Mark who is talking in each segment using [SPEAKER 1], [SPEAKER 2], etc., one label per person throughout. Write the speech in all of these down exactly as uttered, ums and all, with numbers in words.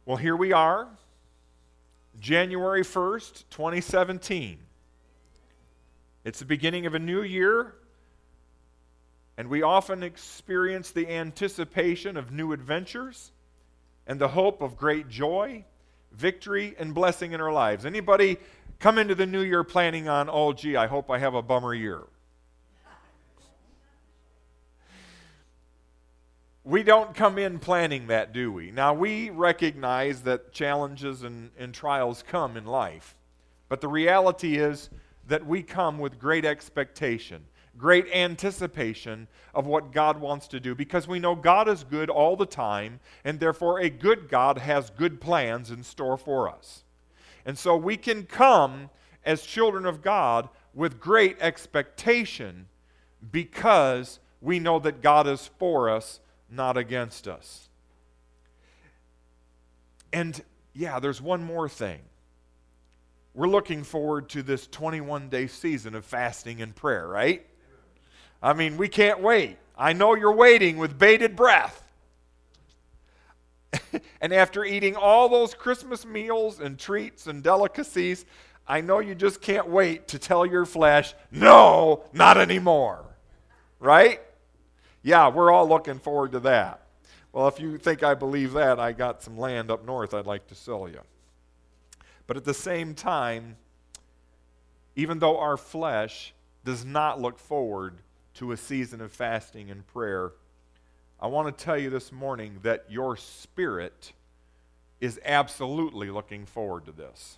[SPEAKER 1] Well, here we are, January first, twenty seventeen. It's the beginning of a new year, and we often experience the anticipation of new adventures and the hope of great joy, victory, and blessing in our lives. Anybody come into the new year planning on, oh, gee, I hope I have a bummer year? We don't come in planning that, do we? Now, we recognize that challenges and, and trials come in life. But the reality is that we come with great expectation, great anticipation of what God wants to do, because we know God is good all the time, and therefore a good God has good plans in store for us. And so we can come as children of God with great expectation because we know that God is for us, not against us. And yeah, there's one more thing. We're looking forward to this twenty-one day season of fasting and prayer, right? I mean, we can't wait. I know you're waiting with bated breath. And after eating all those Christmas meals and treats and delicacies, I know you just can't wait to tell your flesh, no, not anymore. Right? Yeah, we're all looking forward to that. Well, if you think I believe that, I got some land up north I'd like to sell you. But at the same time, even though our flesh does not look forward to a season of fasting and prayer, I want to tell you this morning that your spirit is absolutely looking forward to this.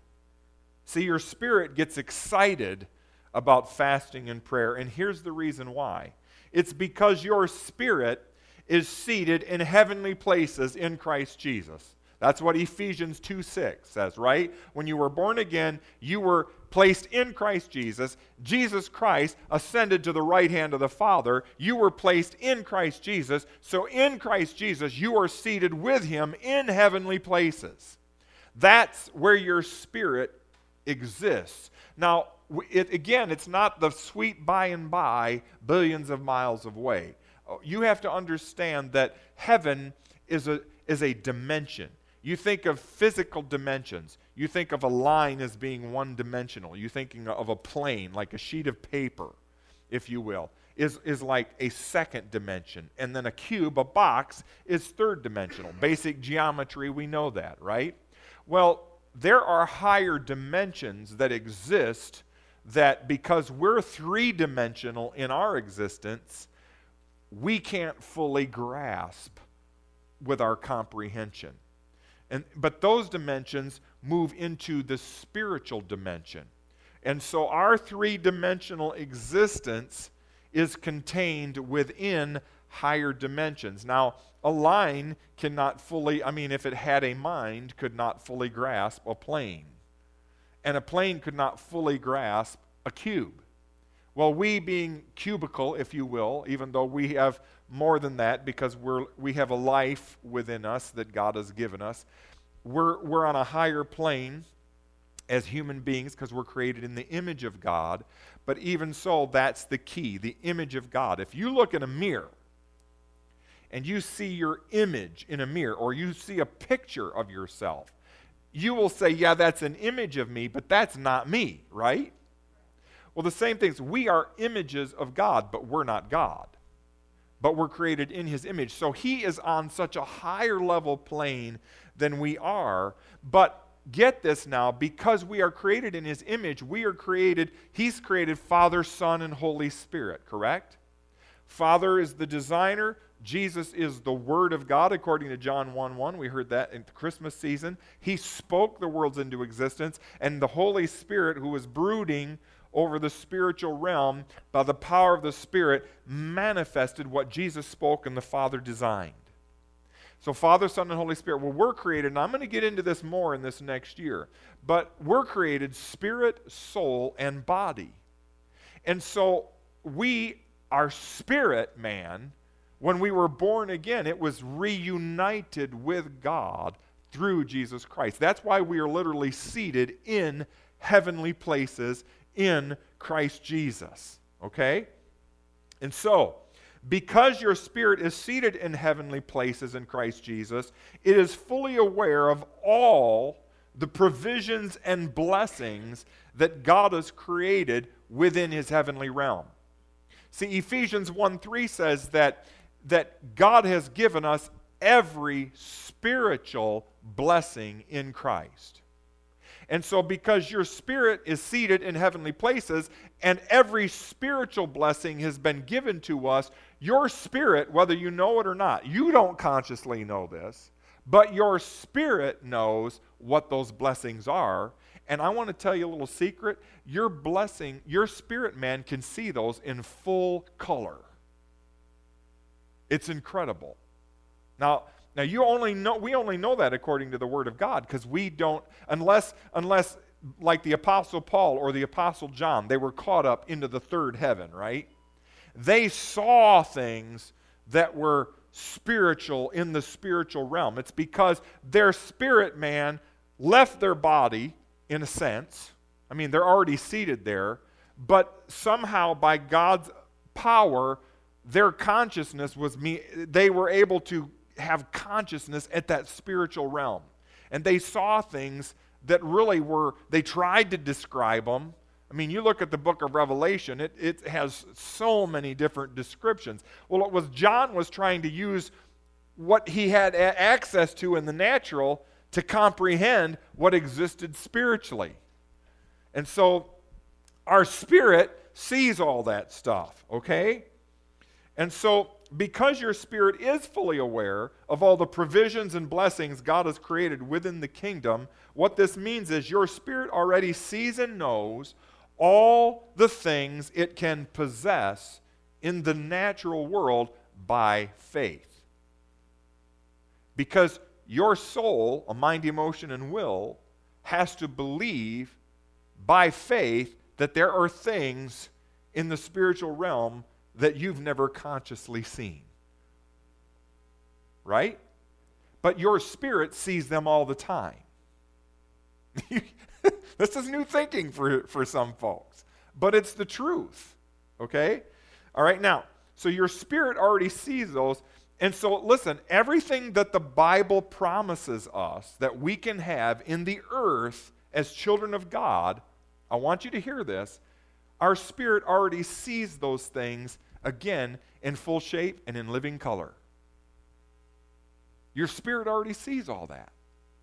[SPEAKER 1] See, your spirit gets excited about fasting and prayer, and here's the reason why. It's because your spirit is seated in heavenly places in Christ Jesus. That's what Ephesians two six says, right? When you were born again, you were placed in Christ Jesus. Jesus Christ ascended to the right hand of the Father. You were placed in Christ Jesus. So in Christ Jesus, you are seated with Him in heavenly places. That's where your spirit exists. Now, It, again, it's not the sweet by and by billions of miles away. You have to understand that heaven is a, is a dimension. You think of physical dimensions. You think of a line as being one-dimensional. You're thinking of a plane, like a sheet of paper, if you will, is, is like a second dimension. And then a cube, a box, is third-dimensional. Basic geometry, we know that, right? Well, there are higher dimensions that exist that because we're three-dimensional in our existence, we can't fully grasp with our comprehension. And, but those dimensions move into the spiritual dimension. And so our three-dimensional existence is contained within higher dimensions. Now, a line cannot fully, I mean, if it had a mind, could not fully grasp a plane. And a plane could not fully grasp a cube. Well, we being cubical, if you will, even though we have more than that because we're, we have a life within us that God has given us, we're, we're on a higher plane as human beings because we're created in the image of God. But even so, that's the key, the image of God. If you look in a mirror and you see your image in a mirror, or you see a picture of yourself, you will say, yeah, that's an image of me, but that's not me, right? Well, the same thing is, we are images of God, but we're not God. But we're created in His image. So He is on such a higher level plane than we are. But get this now, because we are created in His image, we are created, He's created Father, Son, and Holy Spirit, correct? Father is the designer. Jesus is the Word of God, according to John one one. We heard that in the Christmas season. He spoke the worlds into existence, and the Holy Spirit, who was brooding over the spiritual realm by the power of the Spirit, manifested what Jesus spoke and the Father designed. So Father, Son, and Holy Spirit, well, we're created, and I'm going to get into this more in this next year, but we're created spirit, soul, and body. And so we, our spirit man, when we were born again, it was reunited with God through Jesus Christ. That's why we are literally seated in heavenly places in Christ Jesus. Okay? And so, Because your spirit is seated in heavenly places in Christ Jesus, it is fully aware of all the provisions and blessings that God has created within his heavenly realm. See, Ephesians one three says that, that God has given us every spiritual blessing in Christ. And so because your spirit is seated in heavenly places and every spiritual blessing has been given to us, your spirit, whether you know it or not, you don't consciously know this, but your spirit knows what those blessings are. And I want to tell you a little secret. Your blessing, your spirit man can see those in full color. It's incredible. Now, Now you only know we only know that according to the Word of God, because we don't unless unless like the Apostle Paul or the Apostle John, they were caught up into the third heaven, right? They saw things that were spiritual in the spiritual realm. It's because their spirit man left their body, in a sense. I mean, they're already seated there, but somehow by God's power, their consciousness was me they were able to have consciousness at that spiritual realm. And they saw things that really were, they tried to describe them. I mean, you look at the book of Revelation, it, it has so many different descriptions. Well, it was John was trying to use what he had a- access to in the natural to comprehend what existed spiritually. And so our spirit sees all that stuff, okay? And so because your spirit is fully aware of all the provisions and blessings God has created within the kingdom, what this means is your spirit already sees and knows all the things it can possess in the natural world by faith. Because your soul, a mind, emotion, and will, has to believe by faith that there are things in the spiritual realm that you've never consciously seen. Right? But your spirit sees them all the time. This is new thinking for, for some folks. But it's the truth. Okay? All right, now, so your spirit already sees those. And so, listen, everything that the Bible promises us that we can have in the earth as children of God, I want you to hear this. Our spirit already sees those things, again, in full shape and in living color. Your spirit already sees all that.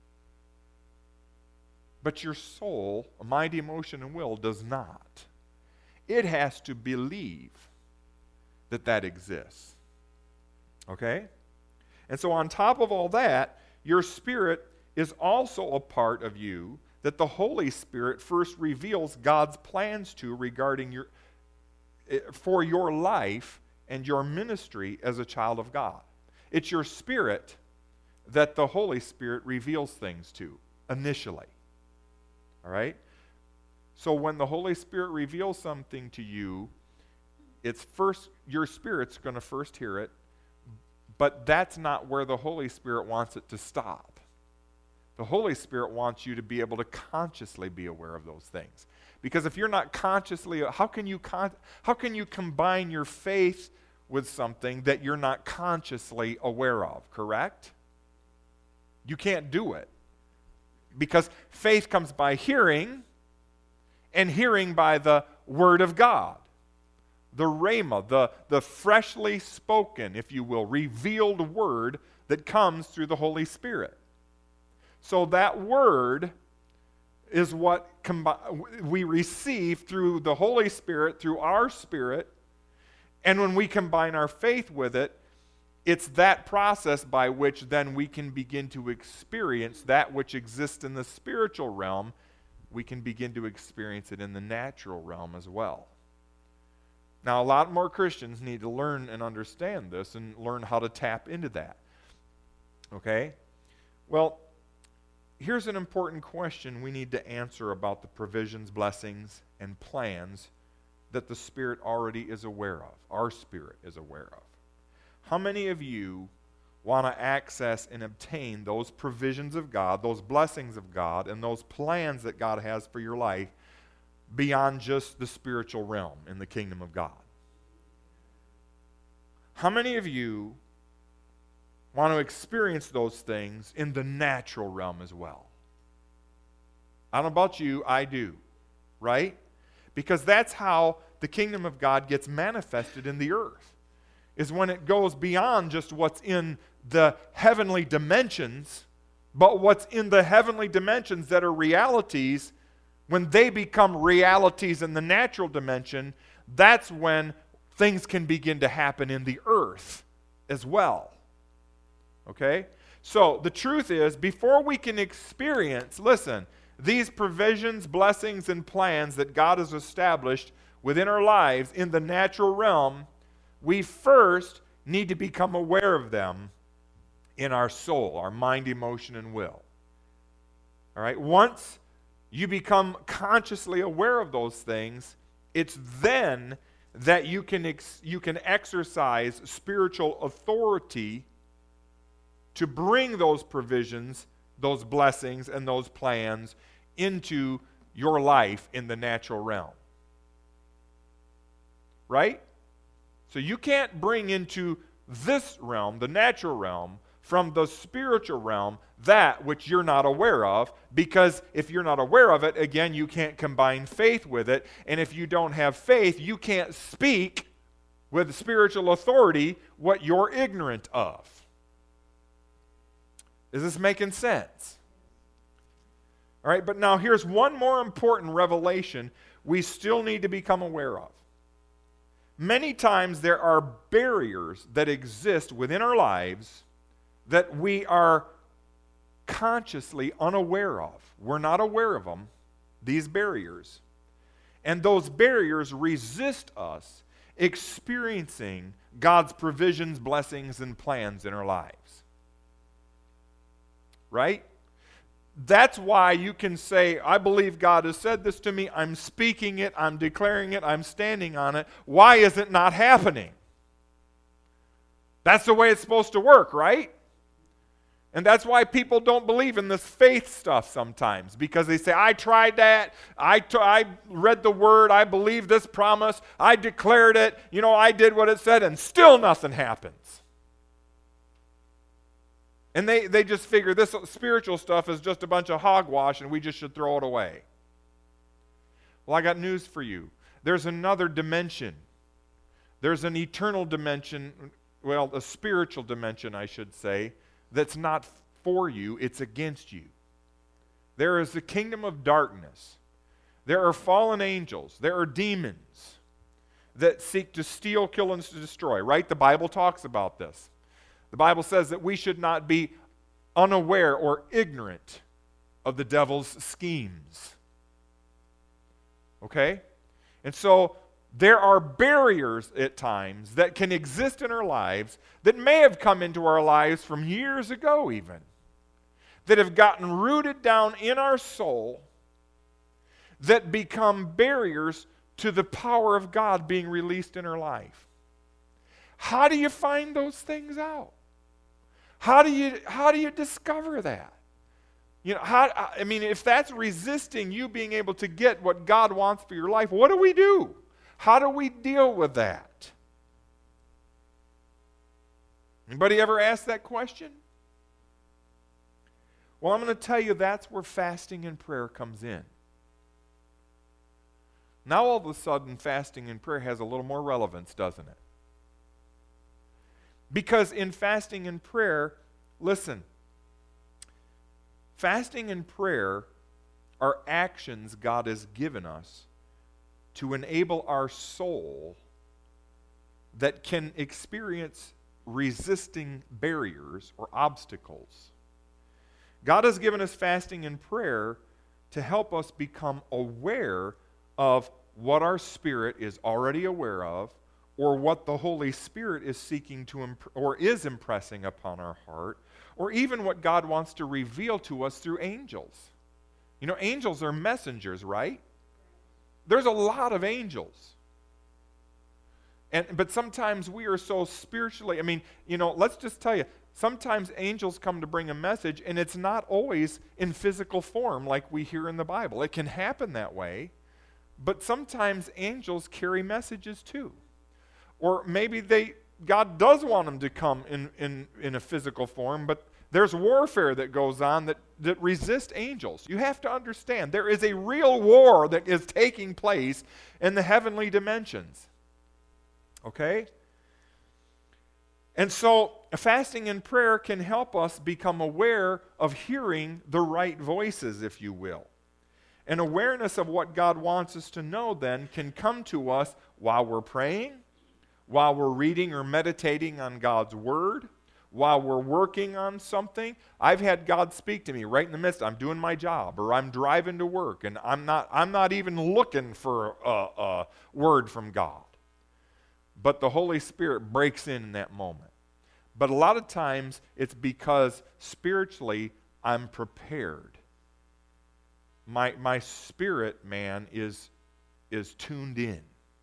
[SPEAKER 1] But your soul, mind, emotion, and will does not. It has to believe that that exists. Okay? And so on top of all that, your spirit is also a part of you that the Holy Spirit first reveals God's plans to regarding your, for your life and your ministry as a child of God. It's your spirit that the Holy Spirit reveals things to initially. All right? So when the Holy Spirit reveals something to you, it's first, your spirit's going to first hear it, but that's not where the Holy Spirit wants it to stop. The Holy Spirit wants you to be able to consciously be aware of those things. Because if you're not consciously, how can you con- how can you combine your faith with something that you're not consciously aware of, correct? You can't do it. Because faith comes by hearing, and hearing by the Word of God. The rhema, the, the freshly spoken, if you will, revealed word that comes through the Holy Spirit. So that word is what combi- we receive through the Holy Spirit, through our spirit, and when we combine our faith with it, it's that process by which then we can begin to experience that which exists in the spiritual realm. We can begin to experience it in the natural realm as well. Now, a lot more Christians need to learn and understand this and learn how to tap into that. Okay? Well, here's an important question we need to answer about the provisions, blessings, and plans that the Spirit already is aware of, our spirit is aware of. How many of you want to access and obtain those provisions of God, those blessings of God, and those plans that God has for your life beyond just the spiritual realm in the kingdom of God? How many of you want to experience those things in the natural realm as well? I don't know about you, I do, right? Because that's how the kingdom of God gets manifested in the earth, is when it goes beyond just what's in the heavenly dimensions, but what's in the heavenly dimensions that are realities, when they become realities in the natural dimension, that's when things can begin to happen in the earth as well. Okay? So the truth is, before we can experience, listen, these provisions, blessings, and plans that God has established within our lives in the natural realm, we first need to become aware of them in our soul, our mind, emotion, and will. All right? Once you become consciously aware of those things, it's then that you can ex- you can exercise spiritual authority to bring those provisions, those blessings, and those plans into your life in the natural realm. Right? So you can't bring into this realm, the natural realm, from the spiritual realm, that which you're not aware of, because if you're not aware of it, again, you can't combine faith with it, and if you don't have faith, you can't speak with spiritual authority what you're ignorant of. Is this making sense? All right, but now here's one more important revelation we still need to become aware of. Many times there are barriers that exist within our lives that we are consciously unaware of. We're not aware of them, these barriers. And those barriers resist us experiencing God's provisions, blessings, and plans in our lives. Right? That's why you can say, I believe God has said this to me, I'm speaking it, I'm declaring it, I'm standing on it. Why is it not happening? That's the way it's supposed to work, right? And that's why people don't believe in this faith stuff sometimes, because they say, I tried that, I, t- I read the word, I believe this promise, I declared it, you know, I did what it said, and still nothing happens. And they, they just figure this spiritual stuff is just a bunch of hogwash and we just should throw it away. Well, I got news for you. There's another dimension. There's an eternal dimension, well, a spiritual dimension, I should say, that's not for you, it's against you. There is the kingdom of darkness. There are fallen angels. There are demons that seek to steal, kill, and to destroy, right? The Bible talks about this. The Bible says that we should not be unaware or ignorant of the devil's schemes. Okay? And so there are barriers at times that can exist in our lives that may have come into our lives from years ago even, that have gotten rooted down in our soul, that become barriers to the power of God being released in our life. How do you find those things out? How do you how do you discover that? You know, how I mean, if that's resisting you being able to get what God wants for your life, what do we do? How do we deal with that? Anybody ever ask that question? Well, I'm going to tell you that's where fasting and prayer comes in. Now all of a sudden fasting and prayer has a little more relevance, doesn't it? Because in fasting and prayer, listen, fasting and prayer are actions God has given us to enable our soul that can experience resisting barriers or obstacles. God has given us fasting and prayer to help us become aware of what our spirit is already aware of, or what the Holy Spirit is seeking to imp- or is impressing upon our heart, or even what God wants to reveal to us through angels. You know, angels are messengers, right? There's a lot of angels. And but sometimes we are so spiritually, I mean, you know, let's just tell you, sometimes angels come to bring a message, and it's not always in physical form like we hear in the Bible. It can happen that way, but sometimes angels carry messages too. Or maybe they God does want them to come in, in, in a physical form, but there's warfare that goes on that, that resists angels. You have to understand, there is a real war that is taking place in the heavenly dimensions. Okay? And so, fasting and prayer can help us become aware of hearing the right voices, if you will. An awareness of what God wants us to know then can come to us while we're praying, while we're reading or meditating on God's Word, while we're working on something. I've had God speak to me right in the midst. I'm doing my job, or I'm driving to work, and I'm not, I'm not even looking for a, a word from God. But the Holy Spirit breaks in in that moment. But a lot of times it's because spiritually I'm prepared. My, my spirit, man, is, is tuned in.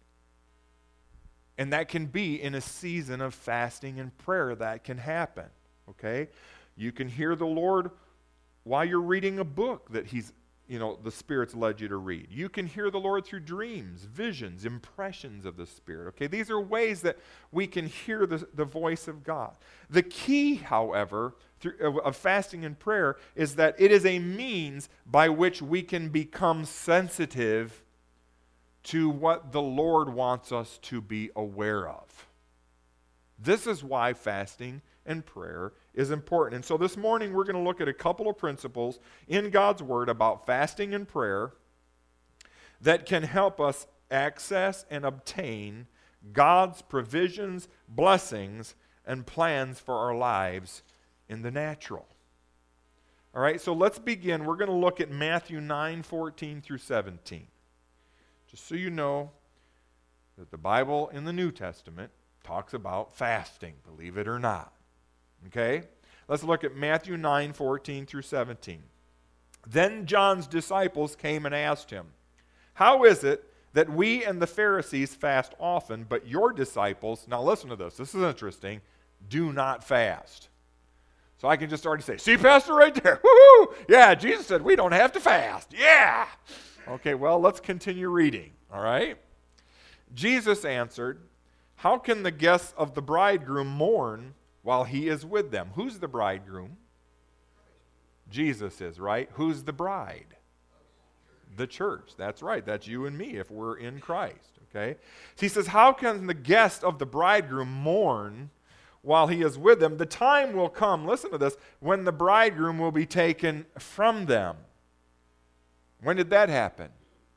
[SPEAKER 1] And that can be in a season of fasting and prayer. That can happen, okay? You can hear the Lord while you're reading a book that He's, you know, the Spirit's led you to read. You can hear the Lord through dreams, visions, impressions of the Spirit, okay? These are ways that we can hear the, the voice of God. The key, however, through, of, of fasting and prayer is that it is a means by which we can become sensitive to what the Lord wants us to be aware of. This is why fasting and prayer is important. And so this morning we're going to look at a couple of principles in God's Word about fasting and prayer that can help us access and obtain God's provisions, blessings, and plans for our lives in the natural. All right, so let's begin. We're going to look at Matthew nine, fourteen through seventeen. Just so you know that the Bible in the New Testament talks about fasting, believe it or not. Okay? Let's look at Matthew nine, fourteen through seventeen. Then John's disciples came and asked him, "How is it that we and the Pharisees fast often, but your disciples," now listen to this, this is interesting, "do not fast?" So I can just already say, "See, Pastor, right there. Woo-hoo! Yeah, Jesus said we don't have to fast. Yeah!" Okay, well, let's continue reading, all right? Jesus answered, "How can the guests of the bridegroom mourn while he is with them?" Who's the bridegroom? Jesus is, right? Who's the bride? The church. That's right. That's you and me if we're in Christ, okay? So he says, "How can the guest of the bridegroom mourn while he is with them? The time will come," listen to this, "when the bridegroom will be taken from them." When did that happen?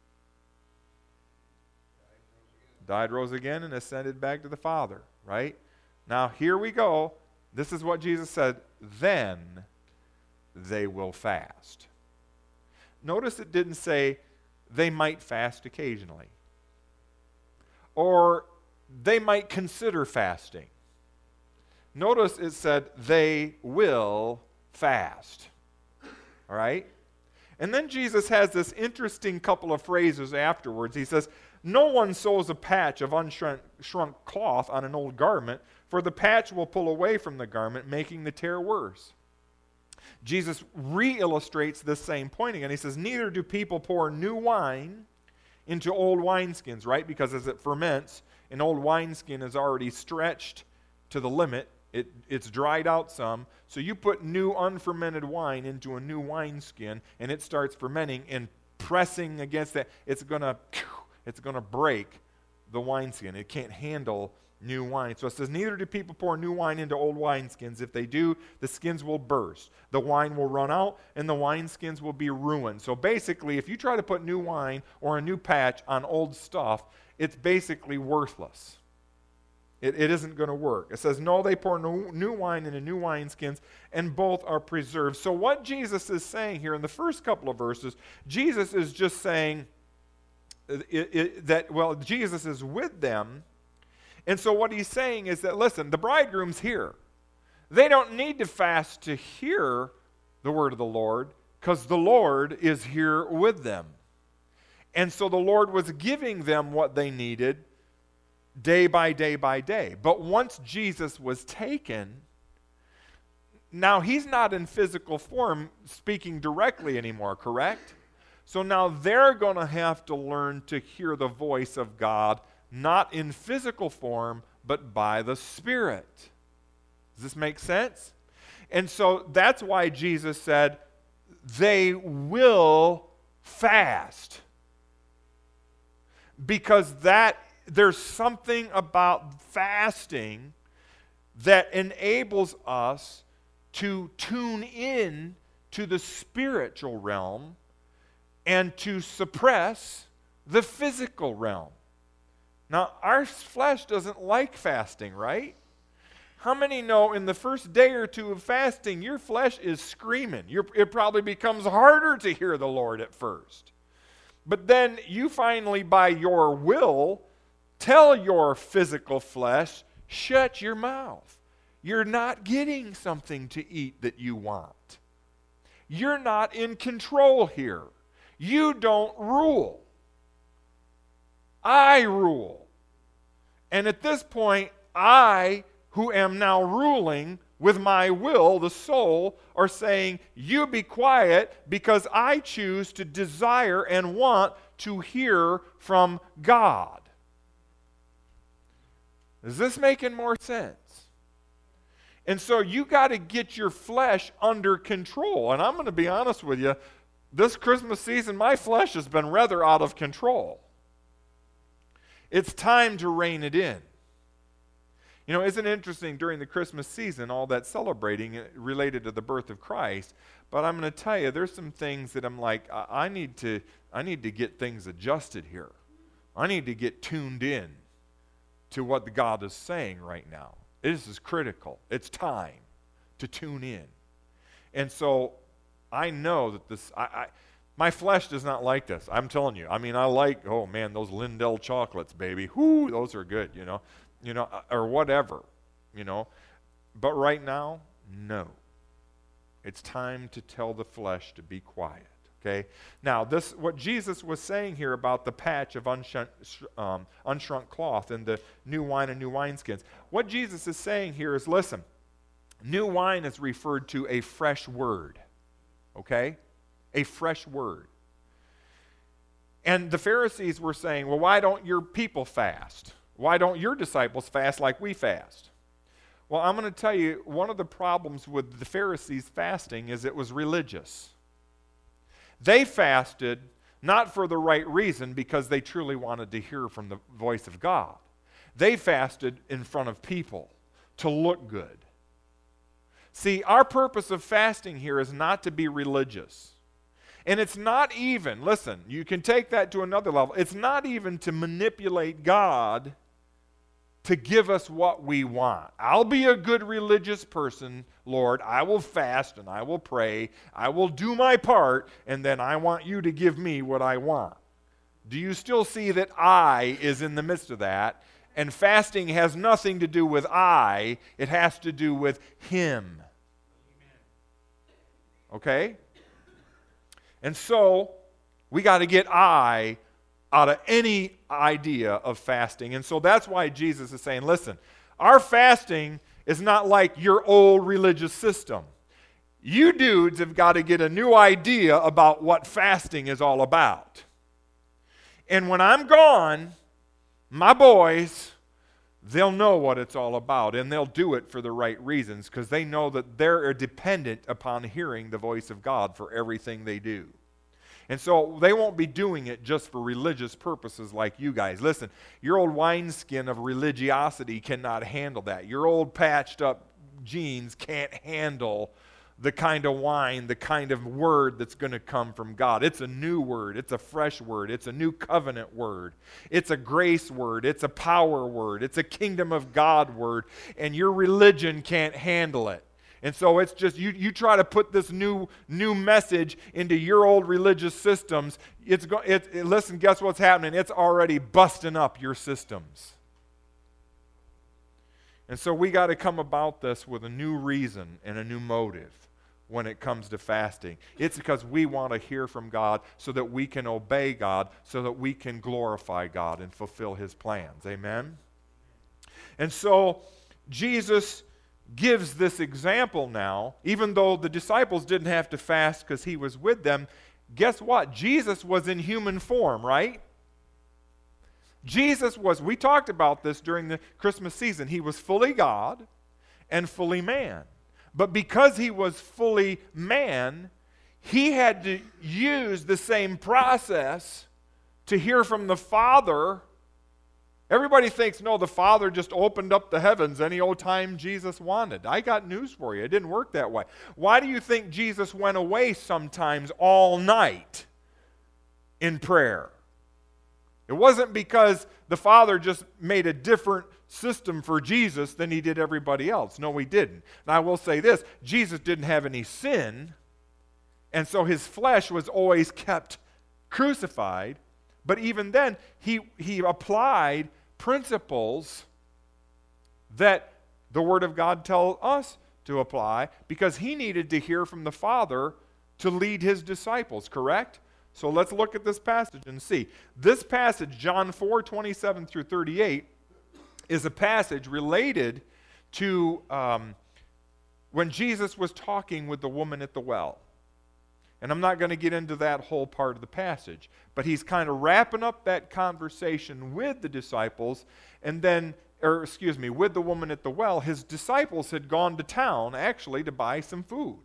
[SPEAKER 1] Died, rose again, and ascended back to the Father, right? Now, here we go. This is what Jesus said. Then they will fast. Notice it didn't say they might fast occasionally. Or they might consider fasting. Notice it said they will fast. All right? And then Jesus has this interesting couple of phrases afterwards. He says, "No one sews a patch of unshrunk shrunk cloth on an old garment, for the patch will pull away from the garment, making the tear worse." Jesus re-illustrates this same point again. He says, "Neither do people pour new wine into old wineskins," right? Because as it ferments, an old wineskin is already stretched to the limit. It, it's dried out some. So you put new unfermented wine into a new wineskin, and it starts fermenting and pressing against that. It's going to it's gonna break the wineskin. It can't handle new wine. So it says, "Neither do people pour new wine into old wineskins. If they do, the skins will burst. The wine will run out, and the wineskins will be ruined." So basically, if you try to put new wine or a new patch on old stuff, it's basically worthless. It, it isn't going to work. It says, "No, they pour new, new wine into new wineskins, and both are preserved." So what Jesus is saying here in the first couple of verses, Jesus is just saying it, it, that, well, Jesus is with them. And so what he's saying is that, listen, the bridegroom's here. They don't need to fast to hear the word of the Lord, because the Lord is here with them. And so the Lord was giving them what they needed day by day by day. But once Jesus was taken, now he's not in physical form speaking directly anymore, correct? So now they're going to have to learn to hear the voice of God, not in physical form, but by the Spirit. Does this make sense? And so that's why Jesus said, they will fast. Because that there's something about fasting that enables us to tune in to the spiritual realm and to suppress the physical realm. Now, our flesh doesn't like fasting, right? How many know in the first day or two of fasting, your flesh is screaming? You're, it probably becomes harder to hear the Lord at first. But then you finally, by your will, tell your physical flesh, shut your mouth. You're not getting something to eat that you want. You're not in control here. You don't rule. I rule. And at this point, I, who am now ruling with my will, the soul, are saying, you be quiet because I choose to desire and want to hear from God. Is this making more sense? And so you got to get your flesh under control. And I'm going to be honest with you, this Christmas season, my flesh has been rather out of control. It's time to rein it in. You know, isn't it interesting during the Christmas season, all that celebrating related to the birth of Christ? But I'm going to tell you, there's some things that I'm like, I, I need to, I need to get things adjusted here. I need to get tuned in to what God is saying right now. This is critical. It's time to tune in. And so I know that this, I, I, my flesh does not like this. I'm telling you. I mean, I like, oh man, those Lindell chocolates, baby. Whoo, those are good, you know, you know, or whatever, you know. But right now, no. It's time to tell the flesh to be quiet. Okay. Now, this what Jesus was saying here about the patch of unshrunk, um, unshrunk cloth and the new wine and new wineskins. What Jesus is saying here is, listen, new wine is referred to a fresh word. Okay, a fresh word. And the Pharisees were saying, well, why don't your people fast? Why don't your disciples fast like we fast? Well, I'm going to tell you, one of the problems with the Pharisees fasting is it was religious. They fasted not for the right reason because they truly wanted to hear from the voice of God. They fasted in front of people to look good. See, our purpose of fasting here is not to be religious. And it's not even, listen, you can take that to another level. It's not even to manipulate God to give us what we want. I'll be a good religious person, Lord. I will fast and I will pray. I will do my part, and then I want you to give me what I want. Do you still see that I is in the midst of that? And fasting has nothing to do with I. It has to do with Him. Okay? And so, we got to get I out of any idea of fasting. And so that's why Jesus is saying, listen, our fasting is not like your old religious system. You dudes have got to get a new idea about what fasting is all about. And when I'm gone, my boys, they'll know what it's all about, and they'll do it for the right reasons because they know that they're dependent upon hearing the voice of God for everything they do. And so they won't be doing it just for religious purposes like you guys. Listen, your old wineskin of religiosity cannot handle that. Your old patched up jeans can't handle the kind of wine, the kind of word that's going to come from God. It's a new word. It's a fresh word. It's a new covenant word. It's a grace word. It's a power word. It's a kingdom of God word. And your religion can't handle it. And so it's just, you, you try to put this new new message into your old religious systems. It's go, it, it, listen, guess what's happening? It's already busting up your systems. And so we got to come about this with a new reason and a new motive when it comes to fasting. It's because we want to hear from God so that we can obey God, so that we can glorify God and fulfill His plans. Amen? And so Jesus gives this example now, even though the disciples didn't have to fast because He was with them. Guess what? Jesus was in human form, right? Jesus was, we talked about this during the Christmas season, he was fully God and fully man. But because he was fully man, he had to use the same process to hear from the Father. Everybody thinks, no, the Father just opened up the heavens any old time Jesus wanted. I got news for you. It didn't work that way. Why do you think Jesus went away sometimes all night in prayer? It wasn't because the Father just made a different system for Jesus than he did everybody else. No, he didn't. And I will say this, Jesus didn't have any sin, and so his flesh was always kept crucified. But even then, he, he applied principles that the Word of God tells us to apply because he needed to hear from the Father to lead his disciples, correct? So let's look at this passage and see. This passage, John four, twenty-seven through thirty-eight, is a passage related to um, when Jesus was talking with the woman at the well. And I'm not going to get into that whole part of the passage, but he's kind of wrapping up that conversation with the disciples, and then, or excuse me, with the woman at the well. His disciples had gone to town, actually, to buy some food.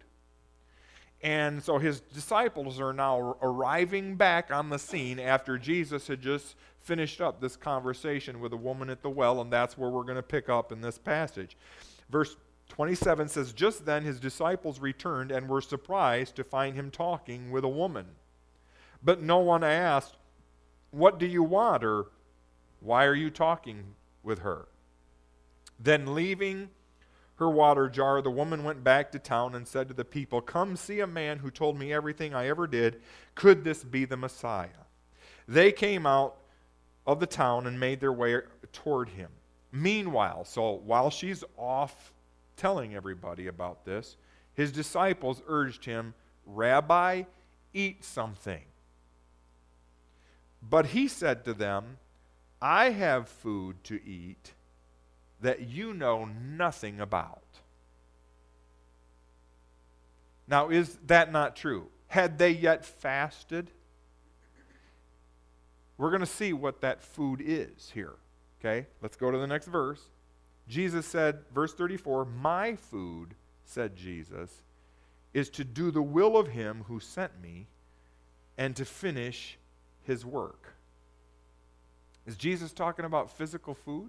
[SPEAKER 1] And so his disciples are now arriving back on the scene after Jesus had just finished up this conversation with a woman at the well, and that's where we're going to pick up in this passage. Verse twenty-seven says, "Just then his disciples returned and were surprised to find him talking with a woman. But no one asked, 'What do you want?' or 'Why are you talking with her?' Then leaving her water jar, the woman went back to town and said to the people, 'Come see a man who told me everything I ever did. Could this be the Messiah?' They came out of the town and made their way toward him. Meanwhile," so while she's off telling everybody about this, his disciples urged him, 'Rabbi, eat something.' But he said to them, 'I have food to eat that you know nothing about.'" Now, is that not true? Had they yet fasted? We're going to see what that food is here. Okay, let's go to the next verse. Jesus said, verse thirty-four, "My food," said Jesus, "is to do the will of him who sent me and to finish his work." Is Jesus talking about physical food?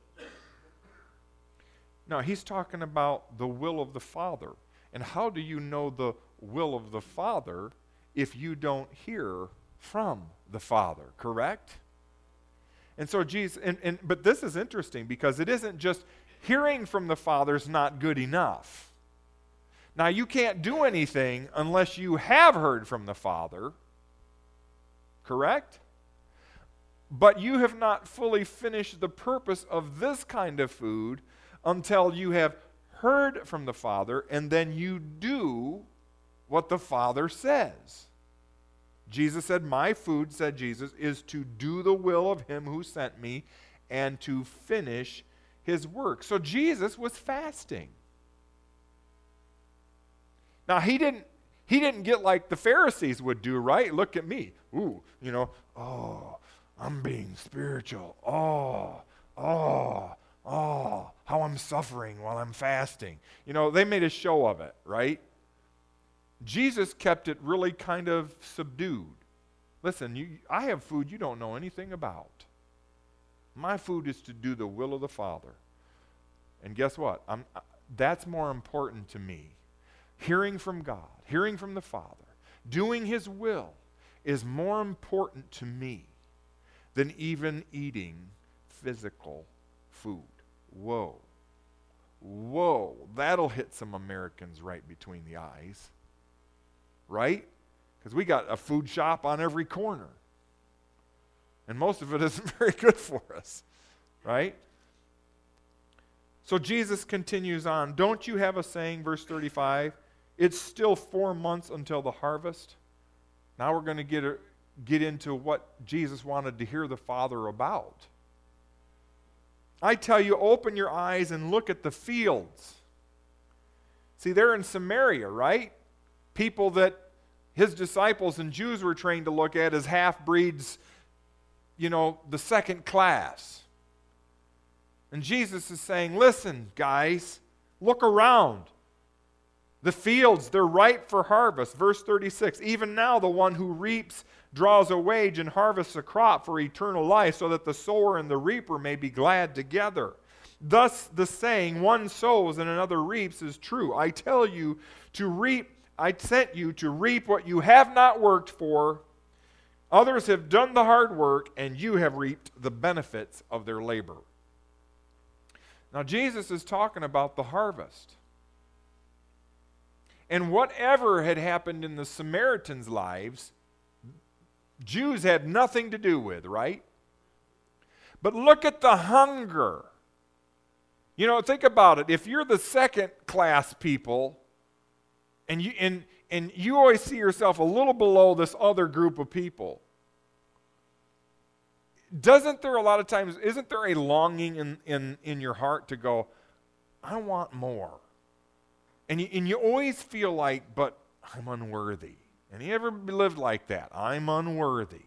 [SPEAKER 1] No, he's talking about the will of the Father. And how do you know the will of the Father if you don't hear from the Father, correct? And so Jesus, and, and but this is interesting because it isn't just hearing from the Father's not good enough. Now, you can't do anything unless you have heard from the Father, correct? But you have not fully finished the purpose of this kind of food until you have heard from the Father and then you do what the Father says. Jesus said, "My food," said Jesus, "is to do the will of him who sent me and to finish his work." So Jesus was fasting. Now, he didn't he didn't get like the Pharisees would do, right? Look at me. Ooh, you know, oh, I'm being spiritual. Oh, oh, oh, how I'm suffering while I'm fasting. You know, they made a show of it, right? Jesus kept it really kind of subdued. Listen, you, I have food you don't know anything about. My food is to do the will of the Father. And guess what? I'm, that's more important to me. Hearing from God, hearing from the Father, doing his will is more important to me than even eating physical food. Whoa. Whoa. That'll hit some Americans right between the eyes. Right? Because we got a food shop on every corner. And most of it isn't very good for us. Right? So Jesus continues on. "Don't you have a saying," verse thirty-five, "it's still four months until the harvest?" Now we're going to get, a, get into what Jesus wanted to hear the Father about. "I tell you, open your eyes and look at the fields." See, they're in Samaria, right? People that his disciples and Jews were trained to look at as half-breeds you know, the second class. And Jesus is saying, listen, guys, look around. The fields, they're ripe for harvest. Verse thirty-six, even now the one who reaps draws a wage and harvests a crop for eternal life, so that the sower and the reaper may be glad together. Thus the saying, one sows and another reaps, is true. I tell you, to reap, I sent you to reap what you have not worked for. Others have done the hard work, and you have reaped the benefits of their labor. Now Jesus is talking about the harvest. And whatever had happened in the Samaritans' lives, Jews had nothing to do with, right? But look at the hunger. You know, think about it. If you're the second class people, and you and, and you always see yourself a little below this other group of people, doesn't there a lot of times, isn't there a longing in, in, in your heart to go, I want more? And you, and you always feel like, but I'm unworthy. And you ever lived like that? I'm unworthy.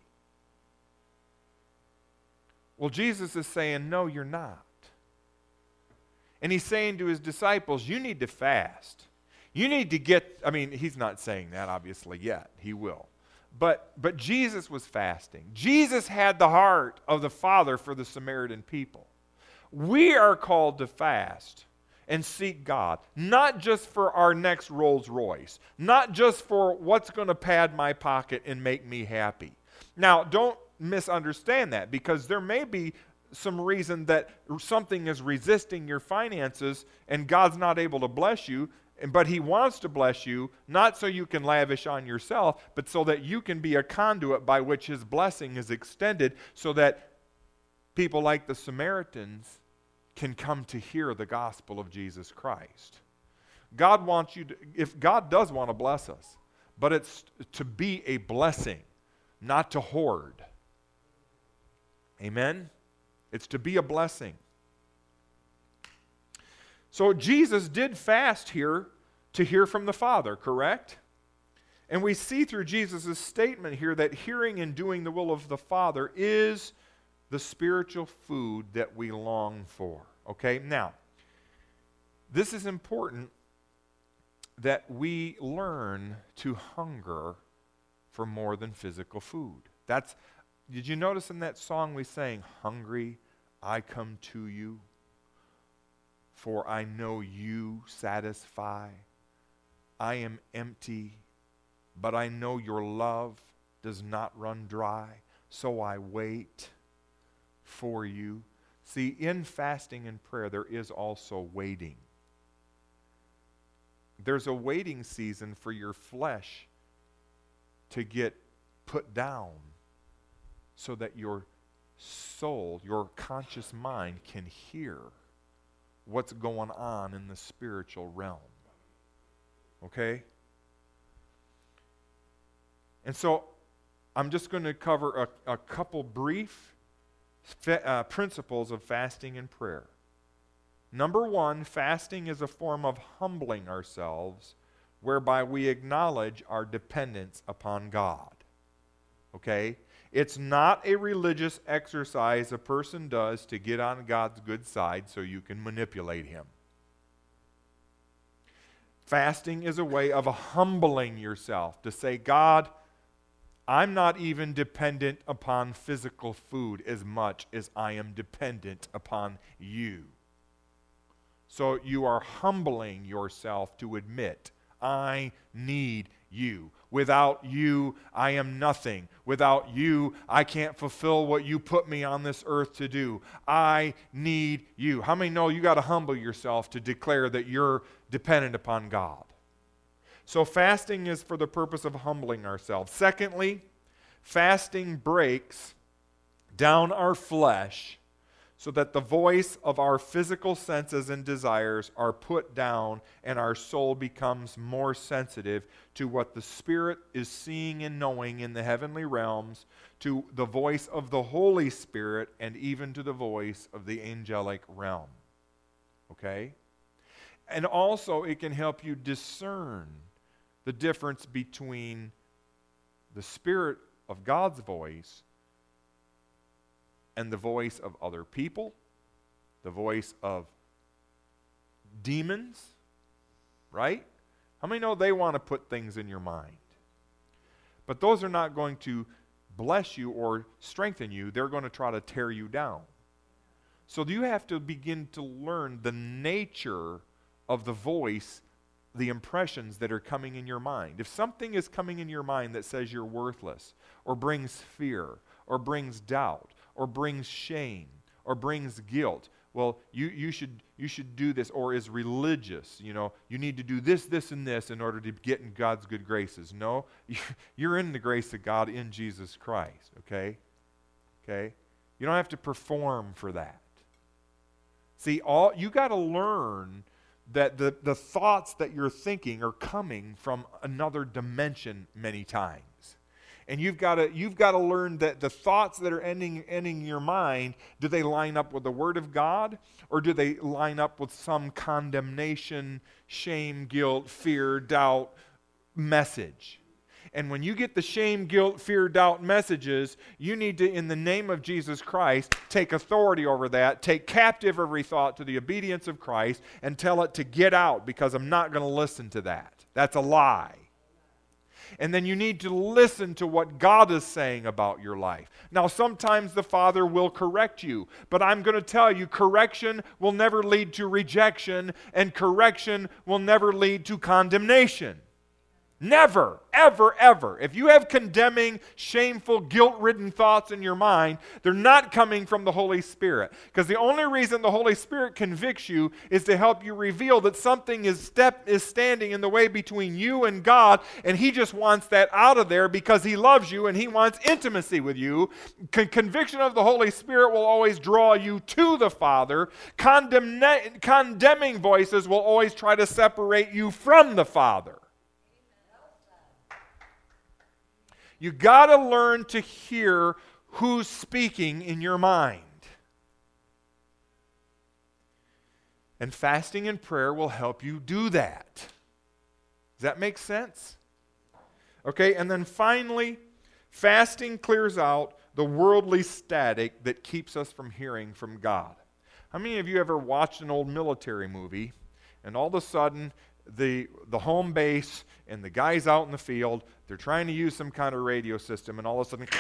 [SPEAKER 1] Well, Jesus is saying, no, you're not. And he's saying to his disciples, you need to fast. You need to get, I mean, he's not saying that obviously yet. He will. But, but Jesus was fasting. Jesus had the heart of the Father for the Samaritan people. We are called to fast and seek God, not just for our next Rolls Royce, not just for what's going to pad my pocket and make me happy. Now, don't misunderstand that, because there may be some reason that something is resisting your finances and God's not able to bless you, but he wants to bless you, not so you can lavish on yourself, but so that you can be a conduit by which his blessing is extended, so that people like the Samaritans can come to hear the gospel of Jesus Christ. God wants you to, if God does want to bless us, but it's to be a blessing, not to hoard. Amen? It's to be a blessing. So Jesus did fast here to hear from the Father, correct? And we see through Jesus' statement here that hearing and doing the will of the Father is the spiritual food that we long for. Okay, now, this is important that we learn to hunger for more than physical food. That's, did you notice in that song we sang, hungry, I come to you, for I know you satisfy. I am empty, but I know your love does not run dry, so I wait for you. See, in fasting and prayer, there is also waiting. There's a waiting season for your flesh to get put down so that your soul, your conscious mind can hear what's going on in the spiritual realm. Okay? And so I'm just going to cover a, a couple brief fa- uh, principles of fasting and prayer. Number one, fasting is a form of humbling ourselves, whereby we acknowledge our dependence upon God. Okay? It's not a religious exercise a person does to get on God's good side so you can manipulate him. Fasting is a way of humbling yourself to say, God, I'm not even dependent upon physical food as much as I am dependent upon you. So you are humbling yourself to admit, I need you. Without you, I am nothing. Without you, I can't fulfill what you put me on this earth to do. I need you. How many know you got to humble yourself to declare that you're dependent upon God? So fasting is for the purpose of humbling ourselves. Secondly, fasting breaks down our flesh so that the voice of our physical senses and desires are put down and our soul becomes more sensitive to what the Spirit is seeing and knowing in the heavenly realms, to the voice of the Holy Spirit, and even to the voice of the angelic realm. Okay? And also it can help you discern the difference between the Spirit of God's voice and the voice of other people, the voice of demons, right? How many know they want to put things in your mind? But those are not going to bless you or strengthen you. They're going to try to tear you down. So you have to begin to learn the nature of the voice, the impressions that are coming in your mind. If something is coming in your mind that says you're worthless, or brings fear, or brings doubt, or brings shame, or brings guilt, well, you, you should you should do this, or is religious, you know, you need to do this, this, and this in order to get in God's good graces. No, you're in the grace of God in Jesus Christ, okay? Okay? You don't have to perform for that. See, all you got to learn that the, the thoughts that you're thinking are coming from another dimension many times. And you've got to you've got to learn that the thoughts that are ending ending your mind, do they line up with the Word of God, or do they line up with some condemnation, shame, guilt, fear, doubt message? And when you get the shame, guilt, fear, doubt messages, you need to, in the name of Jesus Christ, take authority over that, take captive every thought to the obedience of Christ, and tell it to get out, because I'm not going to listen to that. That's a lie. And then you need to listen to what God is saying about your life. Now, sometimes the Father will correct you, but I'm going to tell you, correction will never lead to rejection, and correction will never lead to condemnation. Never, ever, ever. If you have condemning, shameful, guilt-ridden thoughts in your mind, they're not coming from the Holy Spirit. Because the only reason the Holy Spirit convicts you is to help you reveal that something is step is standing in the way between you and God, and He just wants that out of there because He loves you and He wants intimacy with you. Con- conviction of the Holy Spirit will always draw you to the Father. Condemna- condemning voices will always try to separate you from the Father. You got to learn to hear who's speaking in your mind. And fasting and prayer will help you do that. Does that make sense? Okay, and then finally, fasting clears out the worldly static that keeps us from hearing from God. How many of you ever watched an old military movie, and all of a sudden the the home base and the guys out in the field, they're trying to use some kind of radio system, and all of a sudden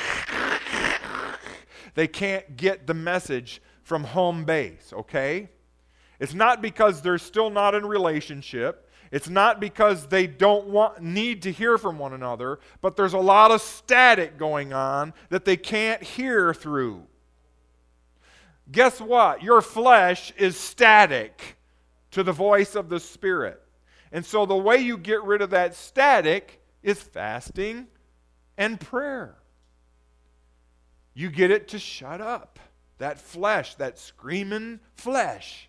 [SPEAKER 1] they can't get the message from home base, okay? It's not because they're still not in relationship. It's not because they don't want need to hear from one another, but there's a lot of static going on that they can't hear through. Guess what? Your flesh is static to the voice of the Spirit. And so the way you get rid of that static is fasting and prayer. You get it to shut up. That flesh, that screaming flesh.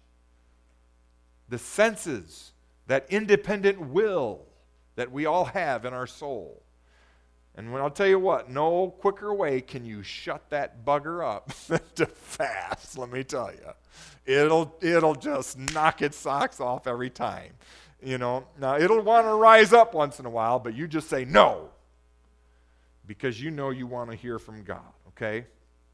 [SPEAKER 1] The senses, that independent will that we all have in our soul. And when I'll tell you what, no quicker way can you shut that bugger up than to fast, let me tell you. It'll, it'll just knock its socks off every time. You know, now it'll want to rise up once in a while, but you just say no. Because you know you want to hear from God, okay?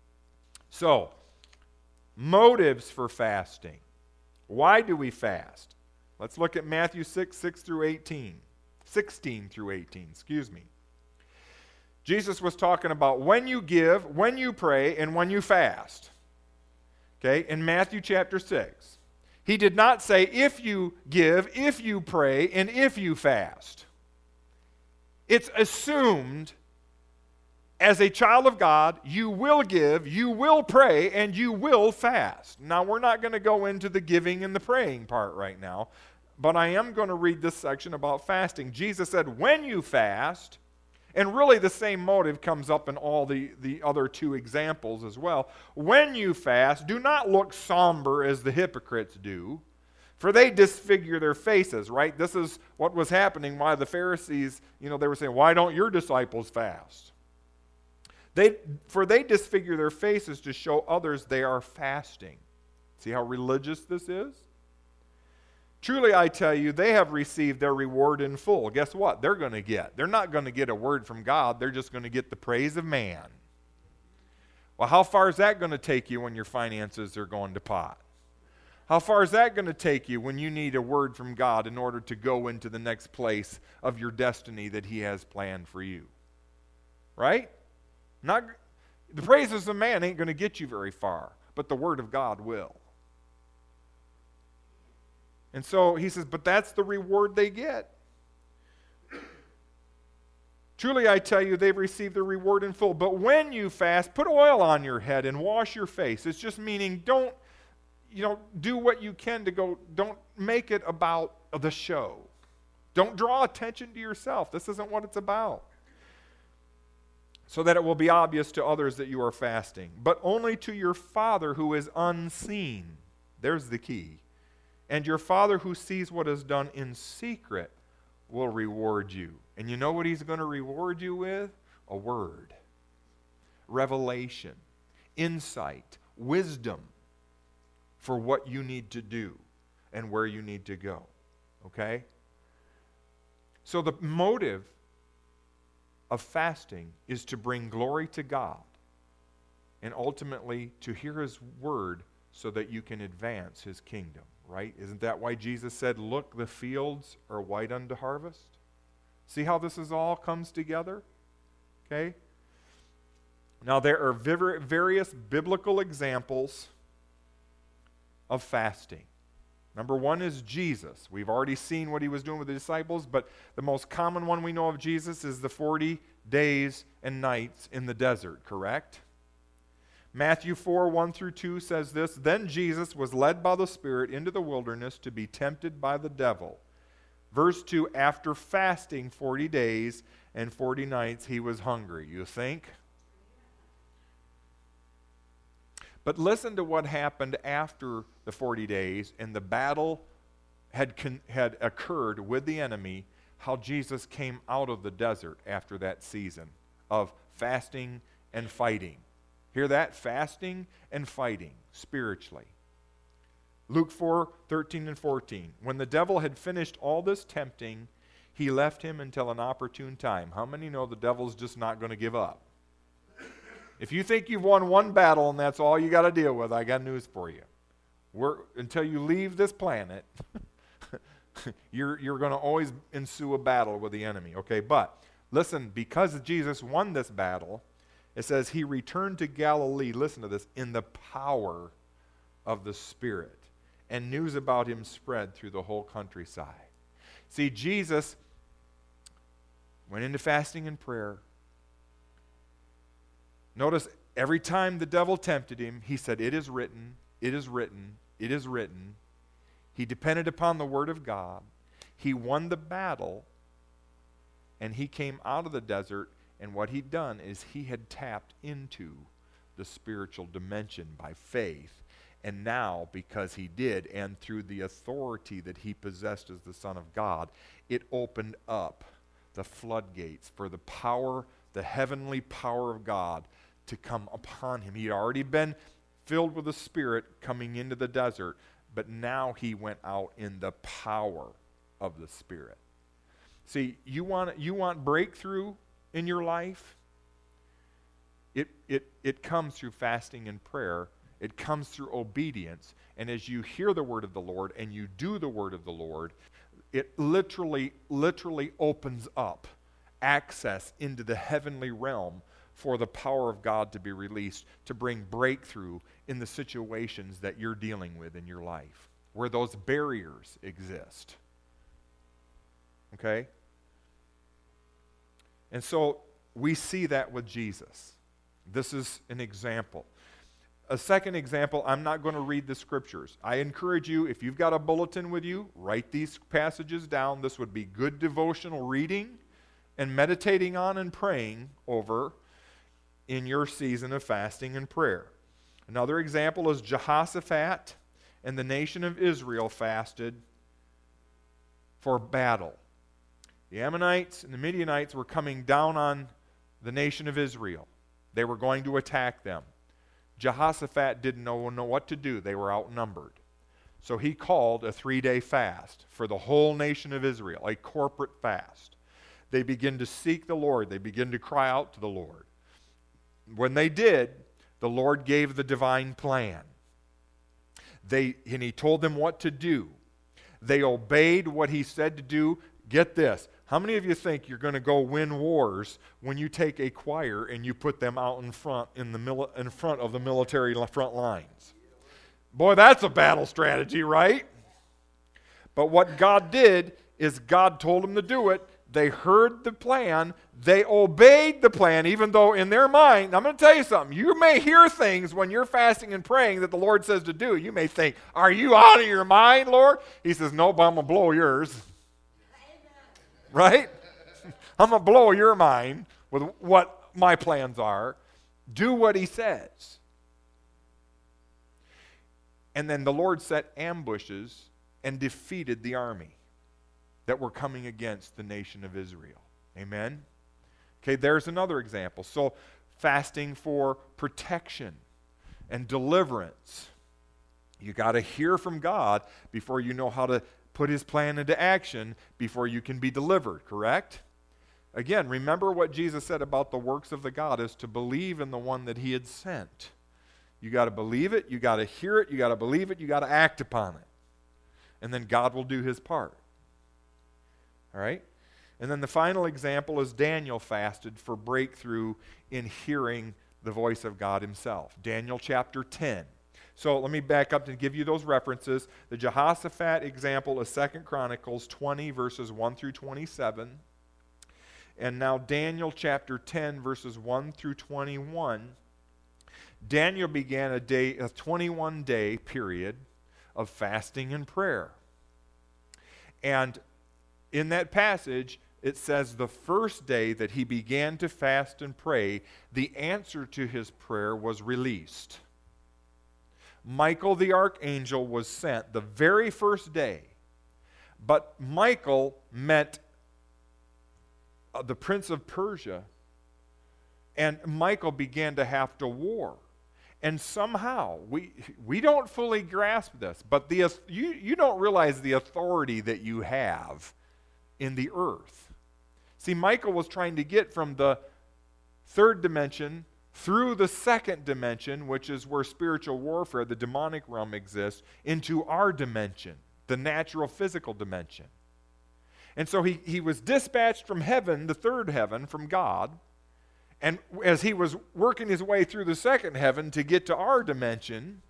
[SPEAKER 1] So, motives for fasting. Why do we fast? Let's look at Matthew six, six through eighteen. sixteen through eighteen, excuse me. Jesus was talking about when you give, when you pray, and when you fast. Okay, in Matthew chapter six. He did not say if you give, if you pray, and if you fast. It's assumed as a child of God, you will give, you will pray, and you will fast. Now, we're not going to go into the giving and the praying part right now, but I am going to read this section about fasting. Jesus said, when you fast, and really the same motive comes up in all the, the other two examples as well. When you fast, do not look somber as the hypocrites do, for they disfigure their faces, right? This is what was happening why the Pharisees, you know, they were saying, why don't your disciples fast? They, for they disfigure their faces to show others they are fasting. See how religious this is? Truly, I tell you, they have received their reward in full. Guess what? They're going to get. They're not going to get a word from God. They're just going to get the praise of man. Well, how far is that going to take you when your finances are going to pot? How far is that going to take you when you need a word from God in order to go into the next place of your destiny that He has planned for you? Right? Not the praises of man ain't going to get you very far, but the word of God will. And so he says, but that's the reward they get. Truly, I tell you, they've received the reward in full. But when you fast, put oil on your head and wash your face. It's just meaning don't, you know, do what you can to go, don't make it about the show. Don't draw attention to yourself. This isn't what it's about. So that it will be obvious to others that you are fasting. But only to your Father who is unseen. There's the key. And your Father who sees what is done in secret will reward you. And you know what He's going to reward you with? A word. Revelation. Insight. Wisdom for what you need to do and where you need to go. Okay? So the motive of fasting is to bring glory to God and ultimately to hear His word so that you can advance His kingdom, right? Isn't that why Jesus said, look, the fields are white unto harvest? See how this is all comes together? Okay? Now there are various biblical examples of fasting. Number one is Jesus. We've already seen what He was doing with the disciples, but the most common one we know of Jesus is the forty days and nights in the desert, correct? Matthew four, one through two says this, then Jesus was led by the Spirit into the wilderness to be tempted by the devil. Verse two, after fasting forty days and forty nights, He was hungry. You think? But listen to what happened after the forty days and the battle had, con- had occurred with the enemy, how Jesus came out of the desert after that season of fasting and fighting. Hear that? Fasting and fighting spiritually. Luke four, thirteen and fourteen. When the devil had finished all this tempting, he left him until an opportune time. How many know the devil's just not going to give up? If you think you've won one battle and that's all you got to deal with, I got news for you. We're, until you leave this planet, you're, you're going to always ensue a battle with the enemy. Okay, but listen, because Jesus won this battle, it says He returned to Galilee, listen to this, in the power of the Spirit. And news about Him spread through the whole countryside. See, Jesus went into fasting and prayer. Notice every time the devil tempted Him, He said, it is written, it is written, it is written. He depended upon the Word of God. He won the battle, and He came out of the desert, and what He'd done is He had tapped into the spiritual dimension by faith. And now, because He did, and through the authority that He possessed as the Son of God, it opened up the floodgates for the power, the heavenly power of God to come upon Him. He had already been filled with the Spirit coming into the desert, but now He went out in the power of the Spirit. See, you want, you want breakthrough in your life? It, it, it comes through fasting and prayer. It comes through obedience. And as you hear the word of the Lord and you do the word of the Lord, it literally, literally opens up access into the heavenly realm for the power of God to be released to bring breakthrough in the situations that you're dealing with in your life, where those barriers exist. Okay? And so we see that with Jesus. This is an example. A second example, I'm not going to read the scriptures. I encourage you, if you've got a bulletin with you, write these passages down. This would be good devotional reading and meditating on and praying over in your season of fasting and prayer. Another example is Jehoshaphat and the nation of Israel fasted for battle. The Ammonites and the Midianites were coming down on the nation of Israel. They were going to attack them. Jehoshaphat didn't know, know what to do. They were outnumbered. So he called a three-day fast for the whole nation of Israel, a corporate fast. They begin to seek the Lord. They begin to cry out to the Lord. When they did, The Lord gave the divine plan. They, and he told them what to do. They obeyed what he said to do. Get this. How many of you think you're going to go win wars when you take a choir and you put them out in front in the mili- in front of the military front lines? Boy, that's a battle strategy, right? But what God did is God told them to do it. They heard the plan. They obeyed the plan, even though in their mind, I'm going to tell you something. You may hear things when you're fasting and praying that the Lord says to do. You may think, are you out of your mind, Lord? He says, nope, I'm going to blow yours. Right? I'm going to blow your mind with what my plans are. Do what he says. And then the Lord set ambushes and defeated the army that were coming against the nation of Israel. Amen? Okay, there's another example. So, fasting for protection and deliverance. You got to hear from God before you know how to put his plan into action, before you can be delivered, correct? Again, remember what Jesus said about the works of the God is to believe in the one that he had sent. You got to believe it, you got to hear it, you got to believe it, you got to act upon it. And then God will do his part. All right? And then the final example is Daniel fasted for breakthrough in hearing the voice of God himself. Daniel chapter ten. So let me back up and give you those references. The Jehoshaphat example is Second Chronicles twenty, verses one through twenty-seven. And now Daniel chapter ten, verses one through twenty-one. Daniel began a day, a twenty-one day period of fasting and prayer. And in that passage, it says the first day that he began to fast and pray, the answer to his prayer was released. Michael the archangel was sent the very first day, but Michael met uh, the prince of Persia, and Michael began to have to war. And somehow, we we don't fully grasp this, but the you, you don't realize the authority that you have in the earth. See, Michael was trying to get from the third dimension through the second dimension, which is where spiritual warfare, the demonic realm exists, into our dimension, the natural physical dimension. And so he, he was dispatched from heaven, the third heaven, from God. And as he was working his way through the second heaven to get to our dimension,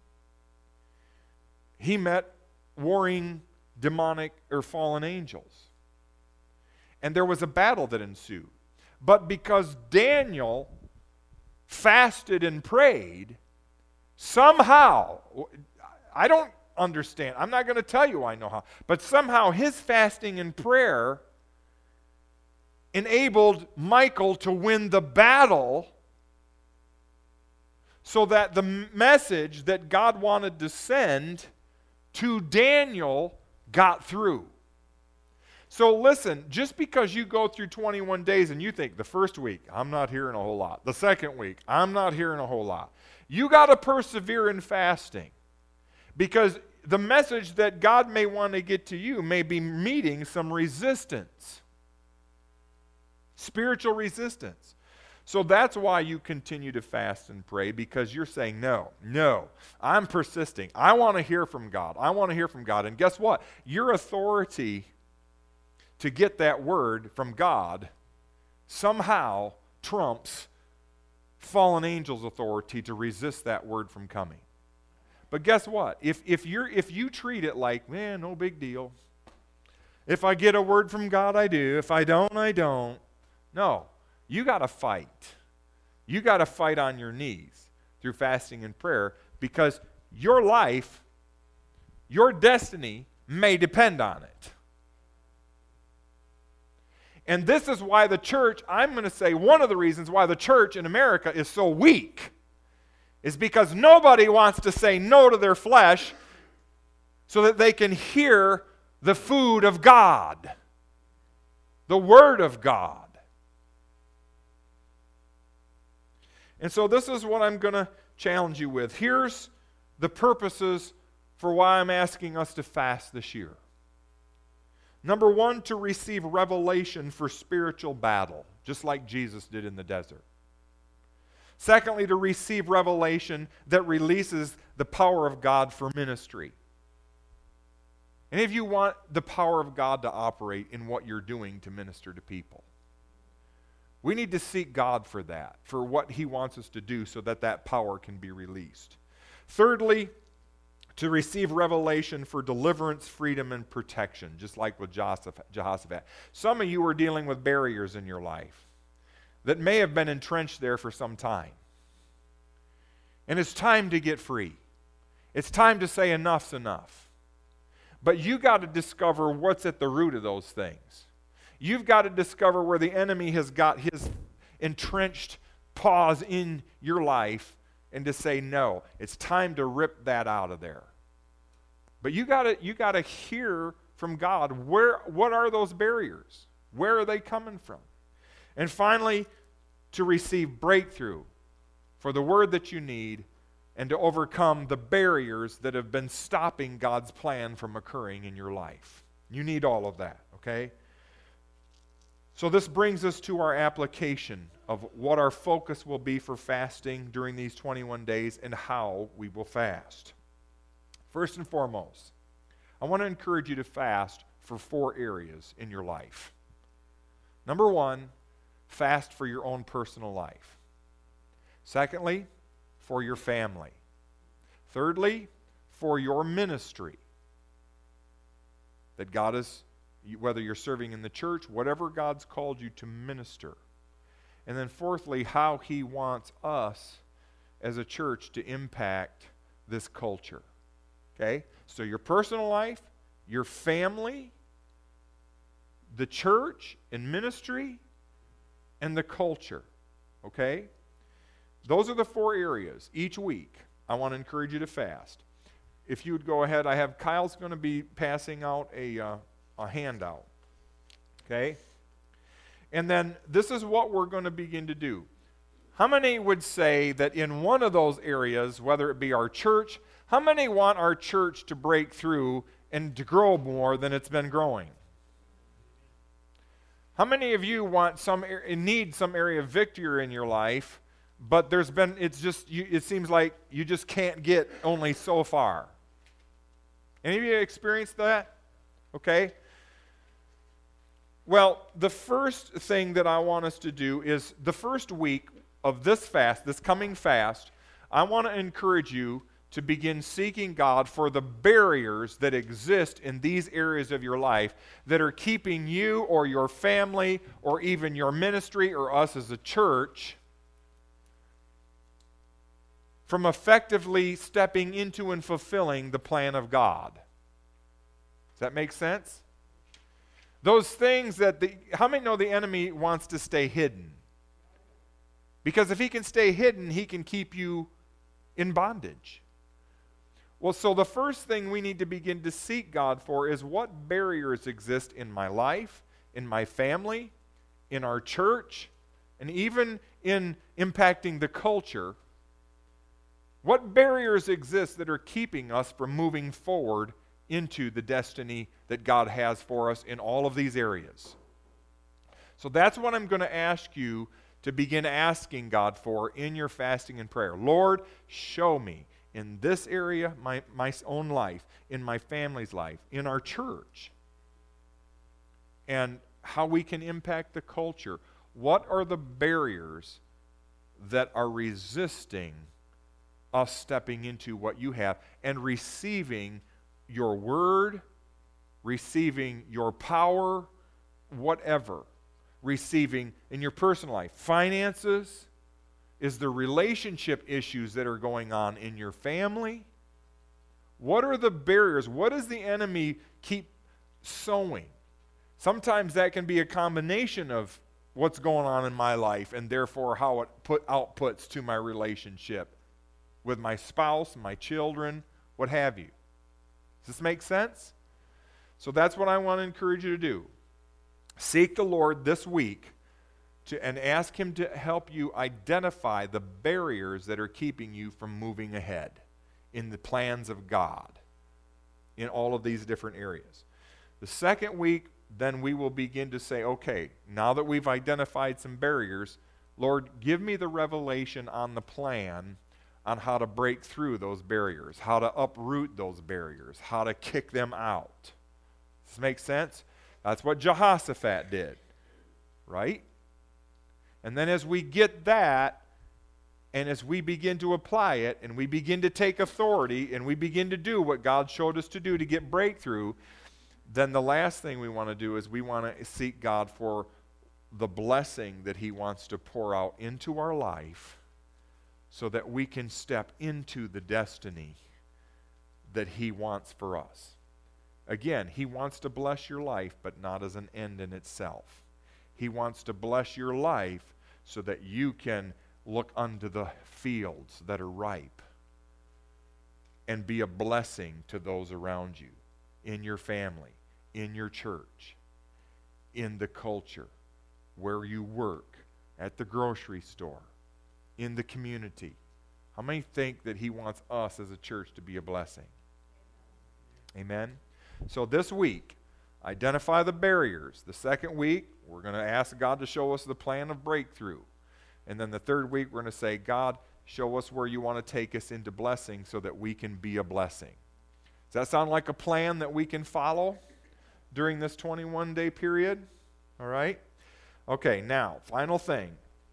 [SPEAKER 1] he met warring demonic or fallen angels. And there was a battle that ensued. But because Daniel fasted and prayed, somehow, I don't understand. I'm not going to tell you I know how. But somehow his fasting and prayer enabled Michael to win the battle so that the message that God wanted to send to Daniel got through. So listen, just because you go through twenty-one days and you think the first week, I'm not hearing a whole lot. The second week, I'm not hearing a whole lot. You got to persevere in fasting, because the message that God may want to get to you may be meeting some resistance. Spiritual resistance. So that's why you continue to fast and pray, because you're saying, no, no, I'm persisting. I want to hear from God. I want to hear from God. And guess what? Your authority to get that word from God somehow trumps fallen angels' authority to resist that word from coming. But guess what? If, if, you're, if you treat it like, man, no big deal. If I get a word from God, I do. If I don't, I don't. No, you got to fight. You got to fight on your knees through fasting and prayer, because your life, your destiny may depend on it. And this is why the church, I'm going to say one of the reasons why the church in America is so weak, is because nobody wants to say no to their flesh so that they can hear the food of God, the Word of God. And so this is what I'm going to challenge you with. Here's the purposes for why I'm asking us to fast this year. Number one, to receive revelation for spiritual battle, just like Jesus did in the desert. Secondly, to receive revelation that releases the power of God for ministry. Any of you want the power of God to operate in what you're doing to minister to people? We need to seek God for that, for what he wants us to do so that that power can be released. Thirdly, to receive revelation for deliverance, freedom, and protection, just like with Jehoshaphat. Some of you are dealing with barriers in your life that may have been entrenched there for some time. And it's time to get free. It's time to say enough's enough. But you got to discover what's at the root of those things. You've got to discover where the enemy has got his entrenched paws in your life and to say, no, it's time to rip that out of there. But you got to you got to hear from God, where what are those barriers? Where are they coming from? And finally, to receive breakthrough for the word that you need and to overcome the barriers that have been stopping God's plan from occurring in your life. You need all of that, okay? So this brings us to our application of what our focus will be for fasting during these twenty-one days and how we will fast. First and foremost, I want to encourage you to fast for four areas in your life. Number one, fast for your own personal life. Secondly, for your family. Thirdly, for your ministry that God is, whether you're serving in the church, whatever God's called you to minister. And then fourthly, how he wants us as a church to impact this culture. Okay? So your personal life, your family, the church and ministry, and the culture. Okay? Those are the four areas each week. I want to encourage you to fast. If you would go ahead, I have Kyle's going to be passing out a, uh, a handout. Okay? And then this is what we're going to begin to do. How many would say that in one of those areas, whether it be our church, how many want our church to break through and to grow more than it's been growing? How many of you want some need some area of victory in your life, but there's been it's just you, it seems like you just can't get only so far? Any of you experienced that? Okay. Well, the first thing that I want us to do is the first week of this fast, this coming fast, I want to encourage you to begin seeking God for the barriers that exist in these areas of your life that are keeping you or your family or even your ministry or us as a church from effectively stepping into and fulfilling the plan of God. Does that make sense? Those things that the, how many know the enemy wants to stay hidden? Because if he can stay hidden, he can keep you in bondage. Well, so the first thing we need to begin to seek God for is what barriers exist in my life, in my family, in our church, and even in impacting the culture. What barriers exist that are keeping us from moving forward into the destiny that God has for us in all of these areas? So that's what I'm going to ask you to begin asking God for in your fasting and prayer. Lord, show me in this area, my, my own life, in my family's life, in our church, and how we can impact the culture. What are the barriers that are resisting us stepping into what you have and receiving your word, receiving your power, whatever, receiving in your personal life, finances? Is there relationship issues that are going on in your family? What are the barriers? What does the enemy keep sowing? Sometimes that can be a combination of what's going on in my life and therefore how it put outputs to my relationship with my spouse, my children, what have you. Does this make sense? So that's what I want to encourage you to do. Seek the Lord this week to, and ask him to help you identify the barriers that are keeping you from moving ahead in the plans of God in all of these different areas. The second week, then we will begin to say, okay, now that we've identified some barriers, Lord, give me the revelation on the plan on how to break through those barriers, how to uproot those barriers, how to kick them out. Does this make sense? That's what Jehoshaphat did, right? And then as we get that, and as we begin to apply it, and we begin to take authority, and we begin to do what God showed us to do to get breakthrough, then the last thing we want to do is we want to seek God for the blessing that He wants to pour out into our life so that we can step into the destiny that He wants for us. Again, He wants to bless your life, but not as an end in itself. He wants to bless your life so that you can look unto the fields that are ripe and be a blessing to those around you, in your family, in your church, in the culture, where you work, at the grocery store, in the community. How many think that He wants us as a church to be a blessing? Amen? So this week, identify the barriers. The second week, we're going to ask God to show us the plan of breakthrough. And then the third week, we're going to say, God, show us where you want to take us into blessing so that we can be a blessing. Does that sound like a plan that we can follow during this twenty-one day period? All right? Okay, now, final thing.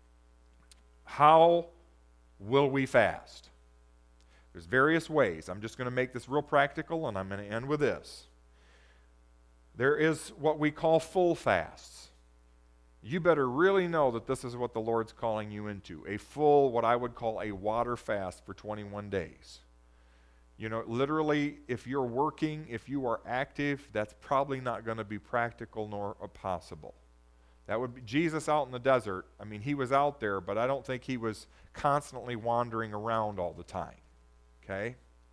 [SPEAKER 1] How will we fast? There's various ways. I'm just going to make this real practical, and I'm going to end with this. There is what we call full fasts. You better really know that this is what the Lord's calling you into. A full, what I would call a water fast for twenty-one days. You know, literally, if you're working, if you are active, that's probably not going to be practical nor possible. That would be Jesus out in the desert. I mean, He was out there, but I don't think He was constantly wandering around all the time. Okay?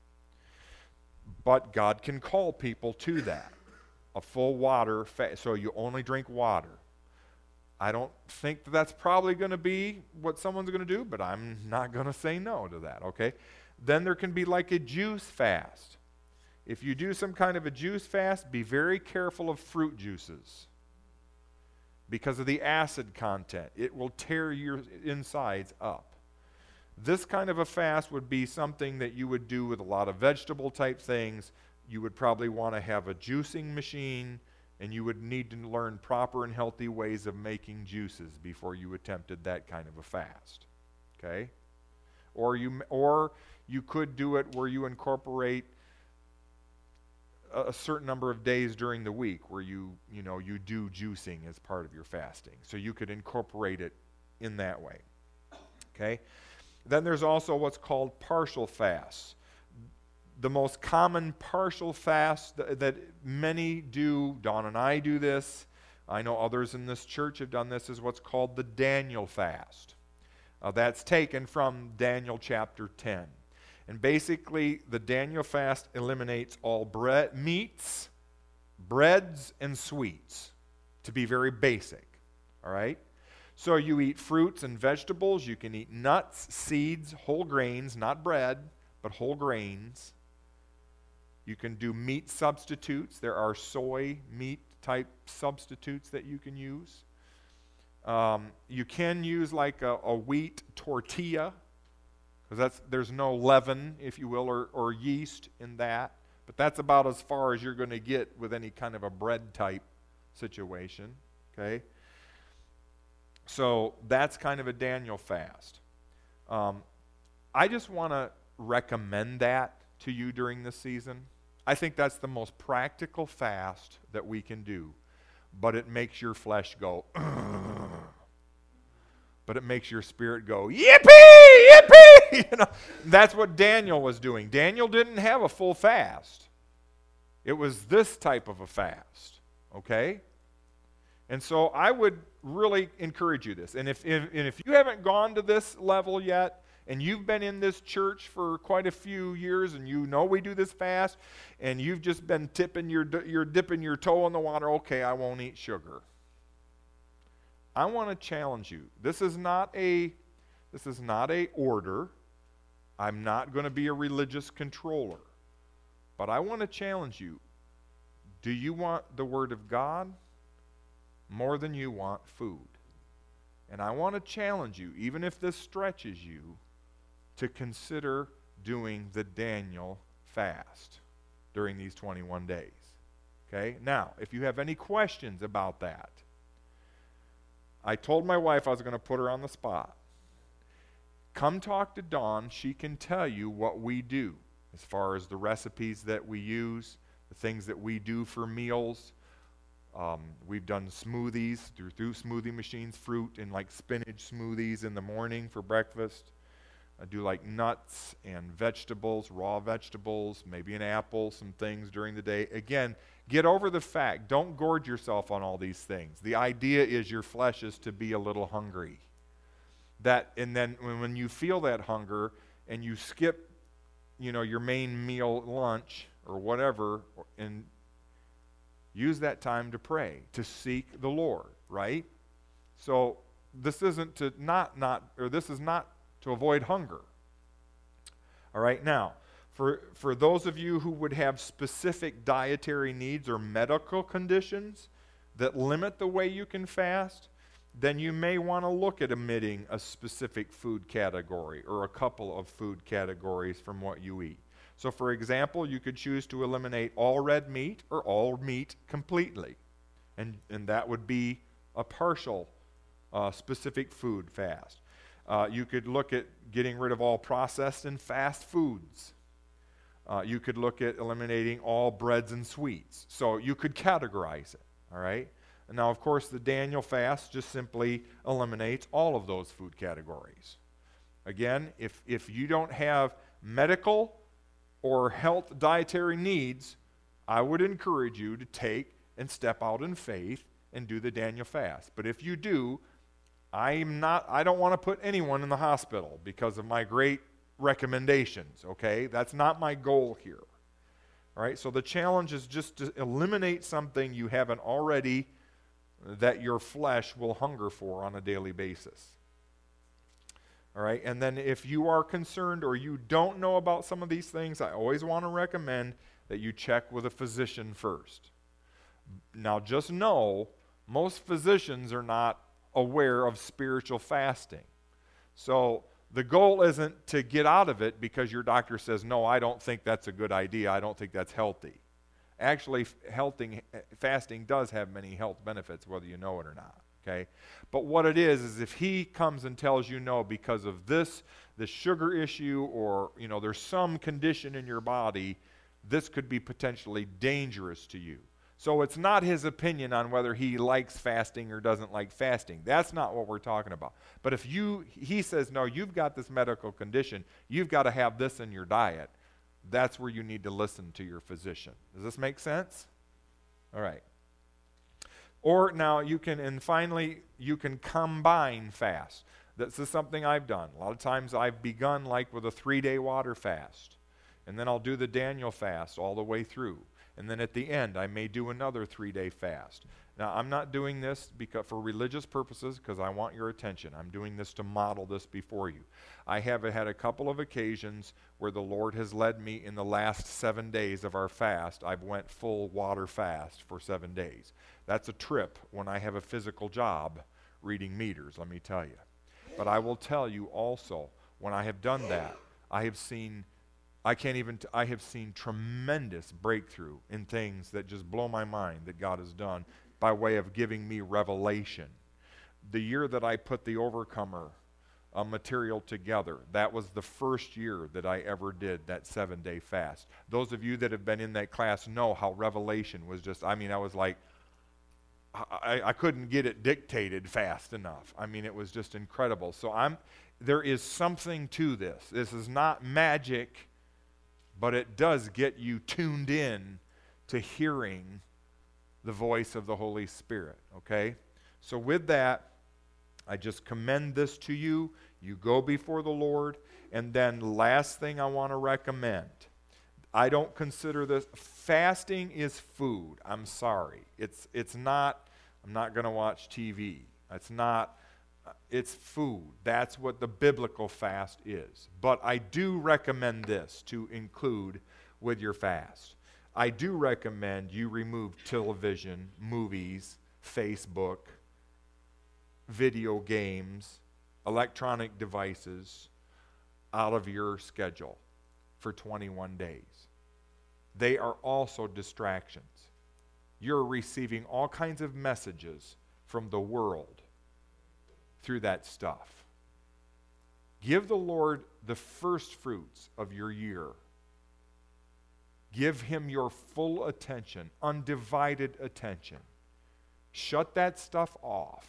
[SPEAKER 1] But God can call people to that. A full water fast. So you only drink water. I don't think that that's probably going to be what someone's going to do, but I'm not going to say no to that, okay? Then there can be like a juice fast. If you do some kind of a juice fast, be very careful of fruit juices because of the acid content. It will tear your insides up. This kind of a fast would be something that you would do with a lot of vegetable type things. You would probably want to have a juicing machine, and you would need to learn proper and healthy ways of making juices before you attempted that kind of a fast. Okay? Or you or you could do it where you incorporate a, a certain number of days during the week where you, you know, you do juicing as part of your fasting. So you could incorporate it in that way. Okay? Then there's also what's called partial fasts. The most common partial fast th- that many do, Dawn and I do this, I know others in this church have done this, is what's called the Daniel fast. Uh, that's taken from Daniel chapter ten. And basically, the Daniel fast eliminates all bread, meats, breads, and sweets, to be very basic. All right? So you eat fruits and vegetables. You can eat nuts, seeds, whole grains, not bread, but whole grains. You can do meat substitutes. There are soy meat type substitutes that you can use. Um, you can use like a, a wheat tortilla, because that's there's no leaven, if you will, or, or yeast in that. But that's about as far as you're going to get with any kind of a bread type situation. Okay? So that's kind of a Daniel fast. Um, I just want to recommend that to you during this season. I think that's the most practical fast that we can do. But it makes your flesh go, ugh. But it makes your spirit go, yippee, yippee! You know, that's what Daniel was doing. Daniel didn't have a full fast. It was this type of a fast, okay? And so I would really encourage you this. And if, if, and if you haven't gone to this level yet, and you've been in this church for quite a few years, and you know we do this fast, and you've just been tipping your, you're dipping your toe in the water, okay, I won't eat sugar. I want to challenge you. This is not a, this is not a order. I'm not going to be a religious controller. But I want to challenge you. Do you want the Word of God more than you want food? And I want to challenge you, even if this stretches you, to consider doing the Daniel fast during these twenty-one days. Okay? Now, if you have any questions about that, I told my wife I was going to put her on the spot. Come talk to Dawn. She can tell you what we do as far as the recipes that we use, the things that we do for meals. Um, we've done smoothies through, through smoothie machines, fruit and like spinach smoothies in the morning for breakfast. I do like nuts and vegetables, raw vegetables, maybe an apple, some things during the day. Again, get over the fact, don't gorge yourself on all these things. The idea is your flesh is to be a little hungry. That, and then when, when you feel that hunger and you skip, you know, your main meal, lunch or whatever, and use that time to pray, to seek the Lord, right? So this isn't to not not or this is not to avoid hunger. All right, now, for for those of you who would have specific dietary needs or medical conditions that limit the way you can fast, then you may want to look at omitting a specific food category or a couple of food categories from what you eat. So for example, you could choose to eliminate all red meat or all meat completely. And, and that would be a partial uh, specific food fast. Uh, you could look at getting rid of all processed and fast foods. Uh, you could look at eliminating all breads and sweets. So you could categorize it, all right? And now, of course, the Daniel fast just simply eliminates all of those food categories. Again, if, if you don't have medical or health dietary needs, I would encourage you to take and step out in faith and do the Daniel fast. But if you do, I'm not, I don't want to put anyone in the hospital because of my great recommendations, okay? That's not my goal here. All right, so the challenge is just to eliminate something you haven't already that your flesh will hunger for on a daily basis. All right, and then if you are concerned or you don't know about some of these things, I always want to recommend that you check with a physician first. Now, just know, most physicians are not aware of spiritual fasting. So the goal isn't to get out of it because your doctor says, no, I don't think that's a good idea. I don't think that's healthy. Actually, healthing, fasting does have many health benefits, whether you know it or not. Okay? But what it is, is if he comes and tells you no because of this, the sugar issue, or, you know, there's some condition in your body, this could be potentially dangerous to you. So it's not his opinion on whether he likes fasting or doesn't like fasting. That's not what we're talking about. But if you, he says, no, you've got this medical condition, you've got to have this in your diet, that's where you need to listen to your physician. Does this make sense? All right. Or now you can, and finally, you can combine fast. This is something I've done. A lot of times I've begun like with a three-day water fast. And then I'll do the Daniel fast all the way through. And then at the end, I may do another three-day fast. Now, I'm not doing this because for religious purposes because I want your attention. I'm doing this to model this before you. I have had a couple of occasions where the Lord has led me in the last seven days of our fast. I've went full water fast for seven days. That's a trip when I have a physical job reading meters, let me tell you. But I will tell you also, when I have done that, I have seen I can't even, t- I have seen tremendous breakthrough in things that just blow my mind that God has done by way of giving me revelation. The year that I put the Overcomer uh, material together, that was the first year that I ever did that seven-day fast. Those of you that have been in that class know how revelation was just, I mean, I was like, I, I couldn't get it dictated fast enough. I mean, it was just incredible. So I'm, there is something to this. This is not magic, but it does get you tuned in to hearing the voice of the Holy Spirit, okay? So with that, I just commend this to you. You go before the Lord. And then last thing I want to recommend, I don't consider this, fasting is food. I'm sorry. It's, it's not, I'm not going to watch T V. It's not, it's food. That's what the biblical fast is. But I do recommend this to include with your fast. I do recommend you remove television, movies, Facebook, video games, electronic devices out of your schedule for twenty-one days. They are also distractions. You're receiving all kinds of messages from the world through that stuff. Give the Lord the first fruits of your year. Give him your full attention, undivided attention. Shut that stuff off.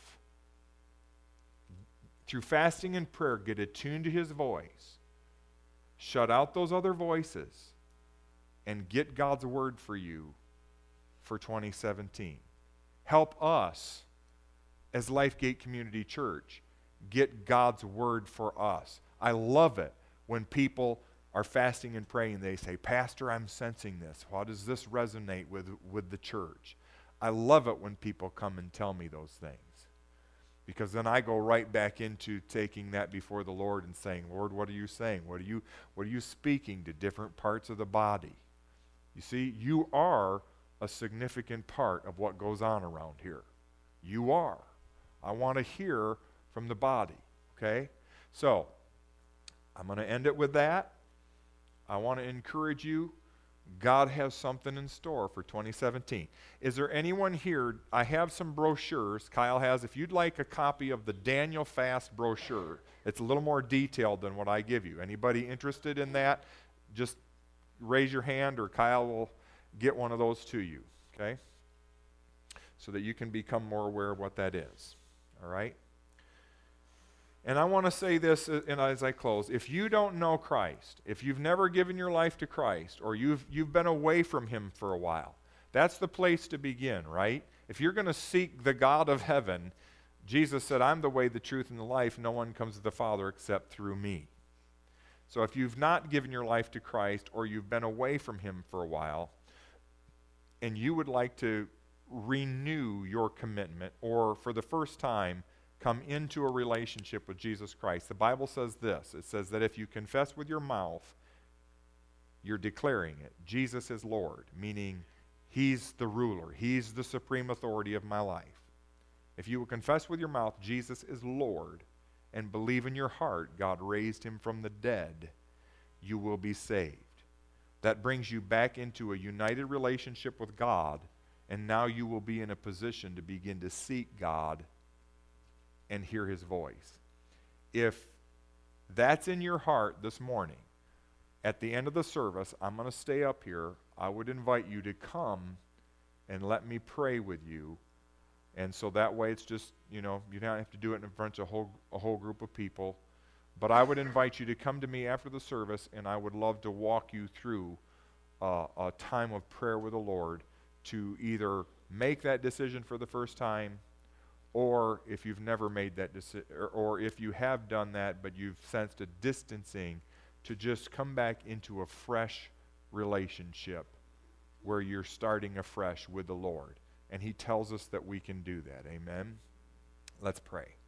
[SPEAKER 1] Through fasting and prayer, get attuned to his voice. Shut out those other voices and get God's word for you for twenty seventeen. Help us as Lifegate Community Church get God's word for us. I love it when people are fasting and praying. They say, Pastor, I'm sensing this. How does this resonate with, with the church? I love it when people come and tell me those things. Because then I go right back into taking that before the Lord and saying, Lord, what are you saying? What are you, what are you speaking to different parts of the body? You see, you are a significant part of what goes on around here. You are. I want to hear from the body, okay? So, I'm going to end it with that. I want to encourage you. God has something in store for twenty seventeen. Is there anyone here? I have some brochures. Kyle has. If you'd like a copy of the Daniel Fast brochure, it's a little more detailed than what I give you. Anybody interested in that? Just raise your hand or Kyle will get one of those to you, okay? So that you can become more aware of what that is, all right? And I want to say this and as I close. If you don't know Christ, if you've never given your life to Christ, or you've, you've been away from him for a while, that's the place to begin, right? If you're going to seek the God of heaven, Jesus said, I'm the way, the truth, and the life. No one comes to the Father except through me. So if you've not given your life to Christ, or you've been away from him for a while, and you would like to renew your commitment, or for the first time, come into a relationship with Jesus Christ. The Bible says this. It says that if you confess with your mouth, you're declaring it. Jesus is Lord, meaning he's the ruler. He's the supreme authority of my life. If you will confess with your mouth Jesus is Lord and believe in your heart God raised him from the dead, you will be saved. That brings you back into a united relationship with God, and now you will be in a position to begin to seek God and hear his voice. If that's in your heart this morning, at the end of the service, I'm going to stay up here. I would invite you to come and let me pray with you. And so that way it's just, you know, you don't have to do it in front of a whole, a whole group of people. But I would invite you to come to me after the service, and I would love to walk you through uh, a time of prayer with the Lord to either make that decision for the first time, or if you've never made that decision, or, or if you have done that but you've sensed a distancing, to just come back into a fresh relationship where you're starting afresh with the Lord. And he tells us that we can do that. Amen? Let's pray.